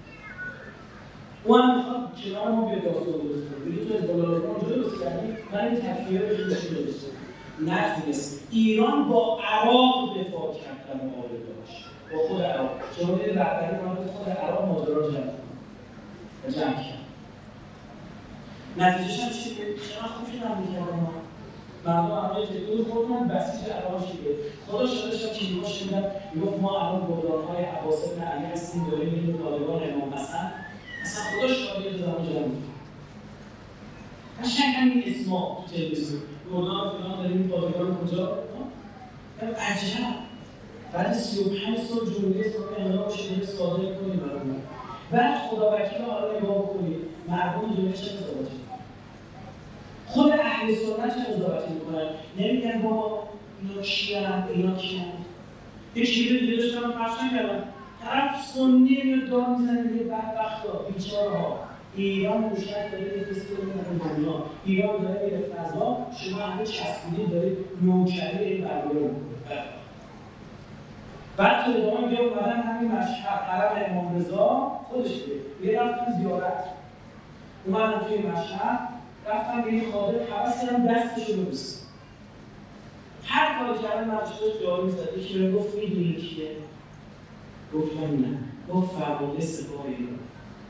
او هم میخواد کنار ما بیاد داستان درست کنه بگه تو از بالا اونجا درست کردی من این تکفیه رو بگیشی درست کنه نتونست ایران با عراق دفاع کرد در مقابل داشت با خود عراق شما دیدید رهبری اومد خود عراق ماجرا رو جمع کنه جمع کرد نتیجهش هم چیه؟ چرا خوب شدن میکردن ما؟ مردم همه تکون خوردن بسیج عراق شده خدا شده شد که نیما شدن میگفت ما الان بحران‌های عباس بن علی هستیم داریم میریم طالبان امام حسن اصلا خدا شده یه زمان جمع میکنه قشنگ همین اسما تو تلویزیون بردان فلان داریم طالبان کجا عجب بعد سی و پنج سال جمهوری اسلامی انقلاب شده صادر کنیم برامون بعد خدا وکیل حالا نگاه بکنید مردم جمعه چه قضاوتی خود اهل سنت چه قضاوتی میکنن نمیگن بابا اینا کیان اینا کیان یه شیعه دیگه داشتم پرسان کردم طرف سنی میاد دار میزنه میگه بدبختا بیچاره‌ها ایران موشک داره بفرسته به دنیا ایران داره میره فضا شما همه چسبیدی دارید نوکری این برنامه رو میکنید بعد تو ادامه میگه اومدن همین مشهد حرم امام رضا خودش که یه رفتم زیارت اومدن توی مشهد رفتم به این خادم حوض کردم دستش رو ببوسم هر کاری کردن مشهدش جاری میزد یکی بهم گفت میدونی کیه؟ گفتم نه گفت فرمانده سپاه ایران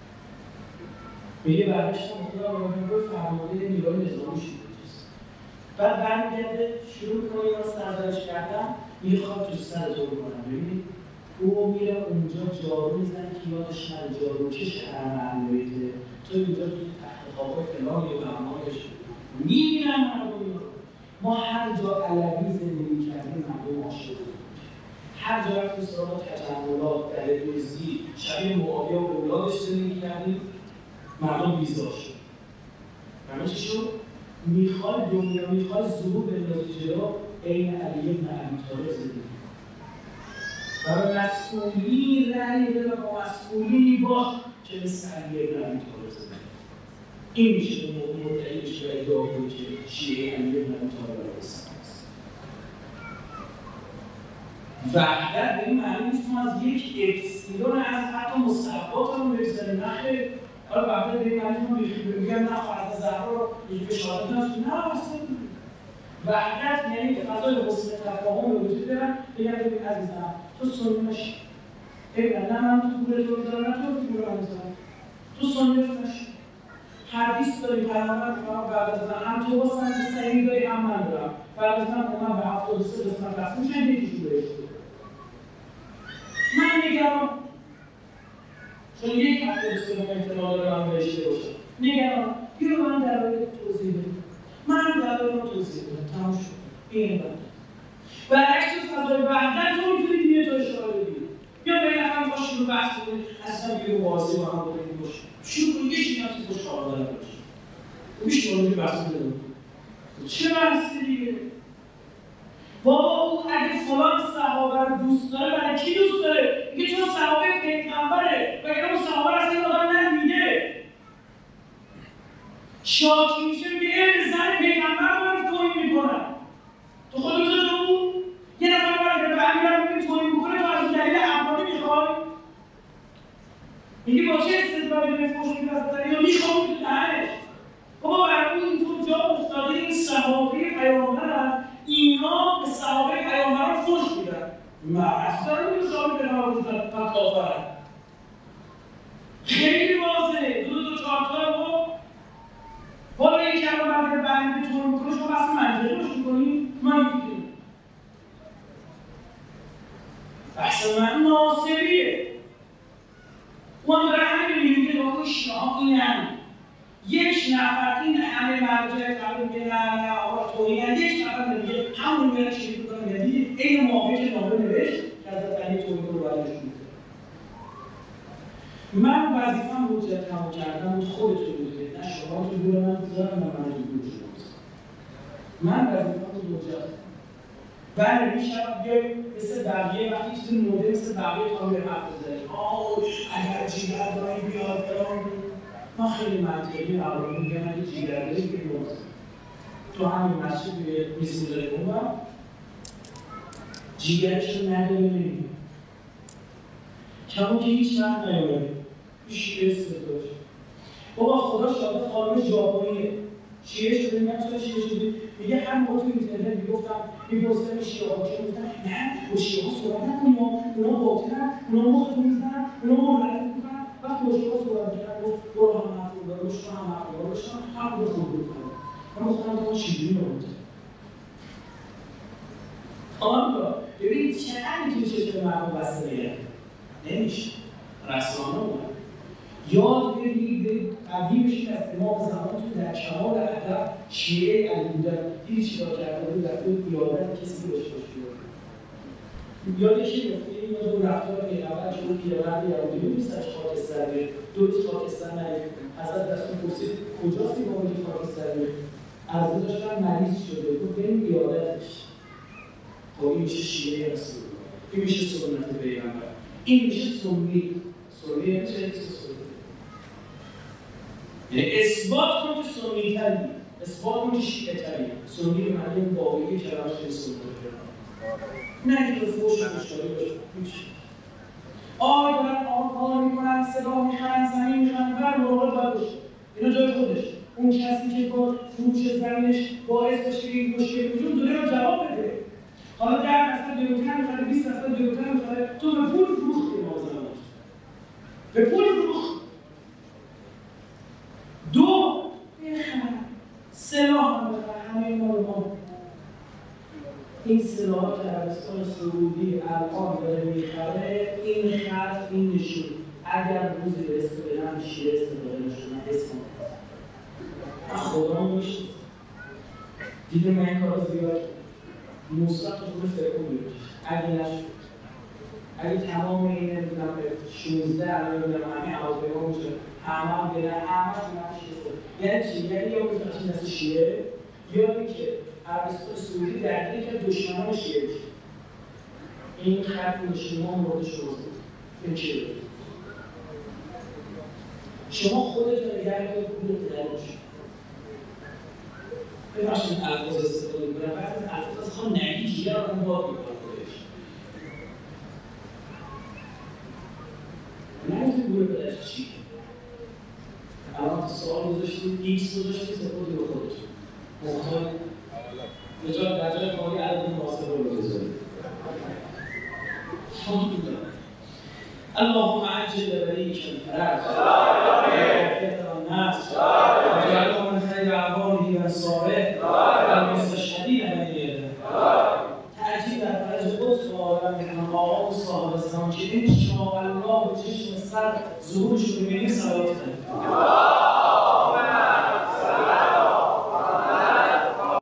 میگه برگشتم خدا رو بهم گفت فرمانده نیروی نظامی شده بعد برمیگرده شروع کنه اینا سرزنش کردن میخواد تو سر تو بکنم ببینید او میره اونجا جارو میزنه که یادش نره جارو کش حرم اهل تو اینجا تو تخت خوابای فلان یا برنامه‌اش میبینم مردم ما هر جا علوی زندگی کردیم مردم عاشق هر جا رفتیم سراغ تجملات دلدوزی شبیه معاویه و اولادش زندگی کردیم مردم بیزار شد. همه چی شد؟ میخواد دنیا میخواد ظهور بندازی جلو عین علی بن ابی طالب زندگی و مسئولی رأی بده و با مسئولی باش که مثل علی بن ابی طالب زندگی. این میشه مدعی بشه و ادعا کنه که شیعه علی بن ابی طالب علیه السلام است. وحدت به این معنی نیست ما از یک اپسیلون از حتی مستحبات رو بگذاریم. نه حالا وحدت به این معنی ما میگم نه فرض زهرا رو یک بشارت هست. نه اصلا وحدت یعنی فضای حسن تفاهم رو وجود دارن. بگم ببین عزیزم تو سنی نشی، نه من تو گوره تو بذارم نه تو تو گوره هم بذارم، تو سنی نشی. حدیث داری پیامبر فرمان بعد از من هم تو با سند صحیح داری هم من دارم. بعد از من من به هفتاد و سه قسمت قسم میشن یکیشون بهشت بود. من نگران چون یک هفتاد و سه احتمال دارم بهشته باشم. نگران بیا من دلایل توضیح بدم. من دلایل رو توضیح بدم. تمام شد. این بعد برعکس تو فضای وحدت تو میتونی دینه تو اشاره بدی. بیا به نفر باش شروع بحث کنید اصلا بیا واضح با هم بکنید باشه. شروع کنید یه چیزی هم تو خوش خواهد دارم باشه. میشه اونجوری بحث بدم. چه بحثی دیگه؟ بابا او اگه فلان صحابه رو دوست داره برای کی دوست داره؟ میگه چون صحابه پیغمبره و اگه اون صحابه رو اصلا آدم ندیده شاکی میشه میگه ای زن پیغمبر رو من توهین میکنم. تو خودت تو بود؟ یه نفر باید به امیرم میگه توهین میکنه تو از اون دلیل عقلانی میخوای؟ میگه با چه استدلالی به فحش می‌رسد یا میخوام تو دهنش. بابا برای اون اینطور جا افتاده این صحابه پیامبرن اینا به صحابه پیامبران فحش میدن. من اصلا نمی‌دونم صحابه پیامبران فحش میدن و کافرن. خیلی واضحه. دو دو چهار تا رو حالا این کلام برای بنده طور میکنه شما بحث منطقی روش میکنید؟ من میگیم بحث من ناصریه. اون داره همه میگه با اون شیعه این هم یک نفر این همه مرجع قبول میگه نه نه آقا توهین یک نفر نمیگه همون میره چی میکنه یعنی این موقعی که نامه نوشت که حضرت علی توهین رو برایش میکنه. من وظیفه‌ام حجت تمام کردن بود خودتون بودید نه شما تو گروه من بذارم و من تو گروه شما بذارم. من وظیفه‌ام بود حجت بله میشم بیایم مثل بقیه وقتی چیزی مورد مثل بقیه تا میره حرف بزنیم آه اگر جیگر داری بیاد برام ما خیلی منطقی عوامون میگن اگه جیگر داری بیاد تو همین مسجد میزیم داره اون جیگرش رو نداره نمیدیم کمون که هیچ وقت نیامده شیعه استداش بابا خدا شاده خانم ژاپنیه شیعه شده میگن چرا شیعه شده میگه هر موقع تو اینترنت میگفتم میپرسیدم شیعه ها چه میگفتن نه با شیعه ها صحبت نکنیم اونا باطلن اونا مختون میزنن اونا مولد میکنن وقتی با شیعه ها صحبت میکنن گفت برو هم مفهوم دار بشتن هم مفهوم دار بشتن هم رو خوب بکنن من گفتم تو چیزی نبوده آمد ببینید چقدر میتونی چشم مردم بسته بگرد نمیشه رسانه اومد یاد بگیرید قوی بشید از امام زمانتون در کمال ادب شیعه علی بودن دیدی چیکار کرده بود در خود یادت کسی داشته باشه یادش میفته این یاد اون رفتار پیغمبر که اون پیرمرد یهودی نیستش خاکستر بیاره دو روز خاکستر نیاره حضرت دستون پرسید کجاست این بابایی خاکستر بیاره عرضه داشتن مریض شده بود بریم یادتش خب این میشه شیعه رسول این میشه سنت پیغمبر این میشه سنی سنی یعنی چه یعنی اثبات کن که سنی تری اثبات کن که شیعه تری سنی به معنی واقعی کلمش که سنی نه اینکه به فوش مشتری باشه آقای دارن آقا میکنن صدا میخنن زمین میخنن بر مراقب باید باشه اینا جای خودش اون کسی که با فروش زمینش باعث بشه که این مشکل وجود داره رو جواب بده حالا ده درصد دروتر میخوره بیست درصد دروتر میخوره تو به پول فروختی مازنات به پول فروخت دو سلاح هم بخواه همه ما رو ما این سلاح که عربستان سعودی الان داره میخوره این خط این نشون اگر روزی به اسم بدن شیعه استفاده نشونن اسم من خدا هم میشنست دیده من این کارا زیاد نصرت رو خود فرقون میرش اگه نشون اگه تمام این نمیدونم شونزده الان نمیدونم همه عواقبا میشه اعمال بودن اعمال شده یعنی چی؟ یعنی یا متقشی دست شیعه یا اینکه عربستان سعودی درگیری که دشمنان شیعه میشه این خط نشون‌ها موردش رو بود این چیه؟ شما خودتون نگه کنید گروه پدر باشید ببخشید الفاظ استفاده می‌کنم بعضی از الفاظ از خواهم نگی جیگر رو اون باب می‌کنم خودش نمی‌تونید گروه پدرش چی؟ الان سوال گذاشتید ایکس گذاشتید سپردی به خودتون مختار به جای در جای خواهی عدد محاسبه رو بذارید اللهم عجل لوليك الفرج وعافية الناس واجعله من خير اعماله وانصاره والمستشهدين من يده تأکید در فرج قدس قائلا میکنم آقا و صاحب زمان که انشاءالله به چشم سر ظهورش رو ببینیم صلوات کنیم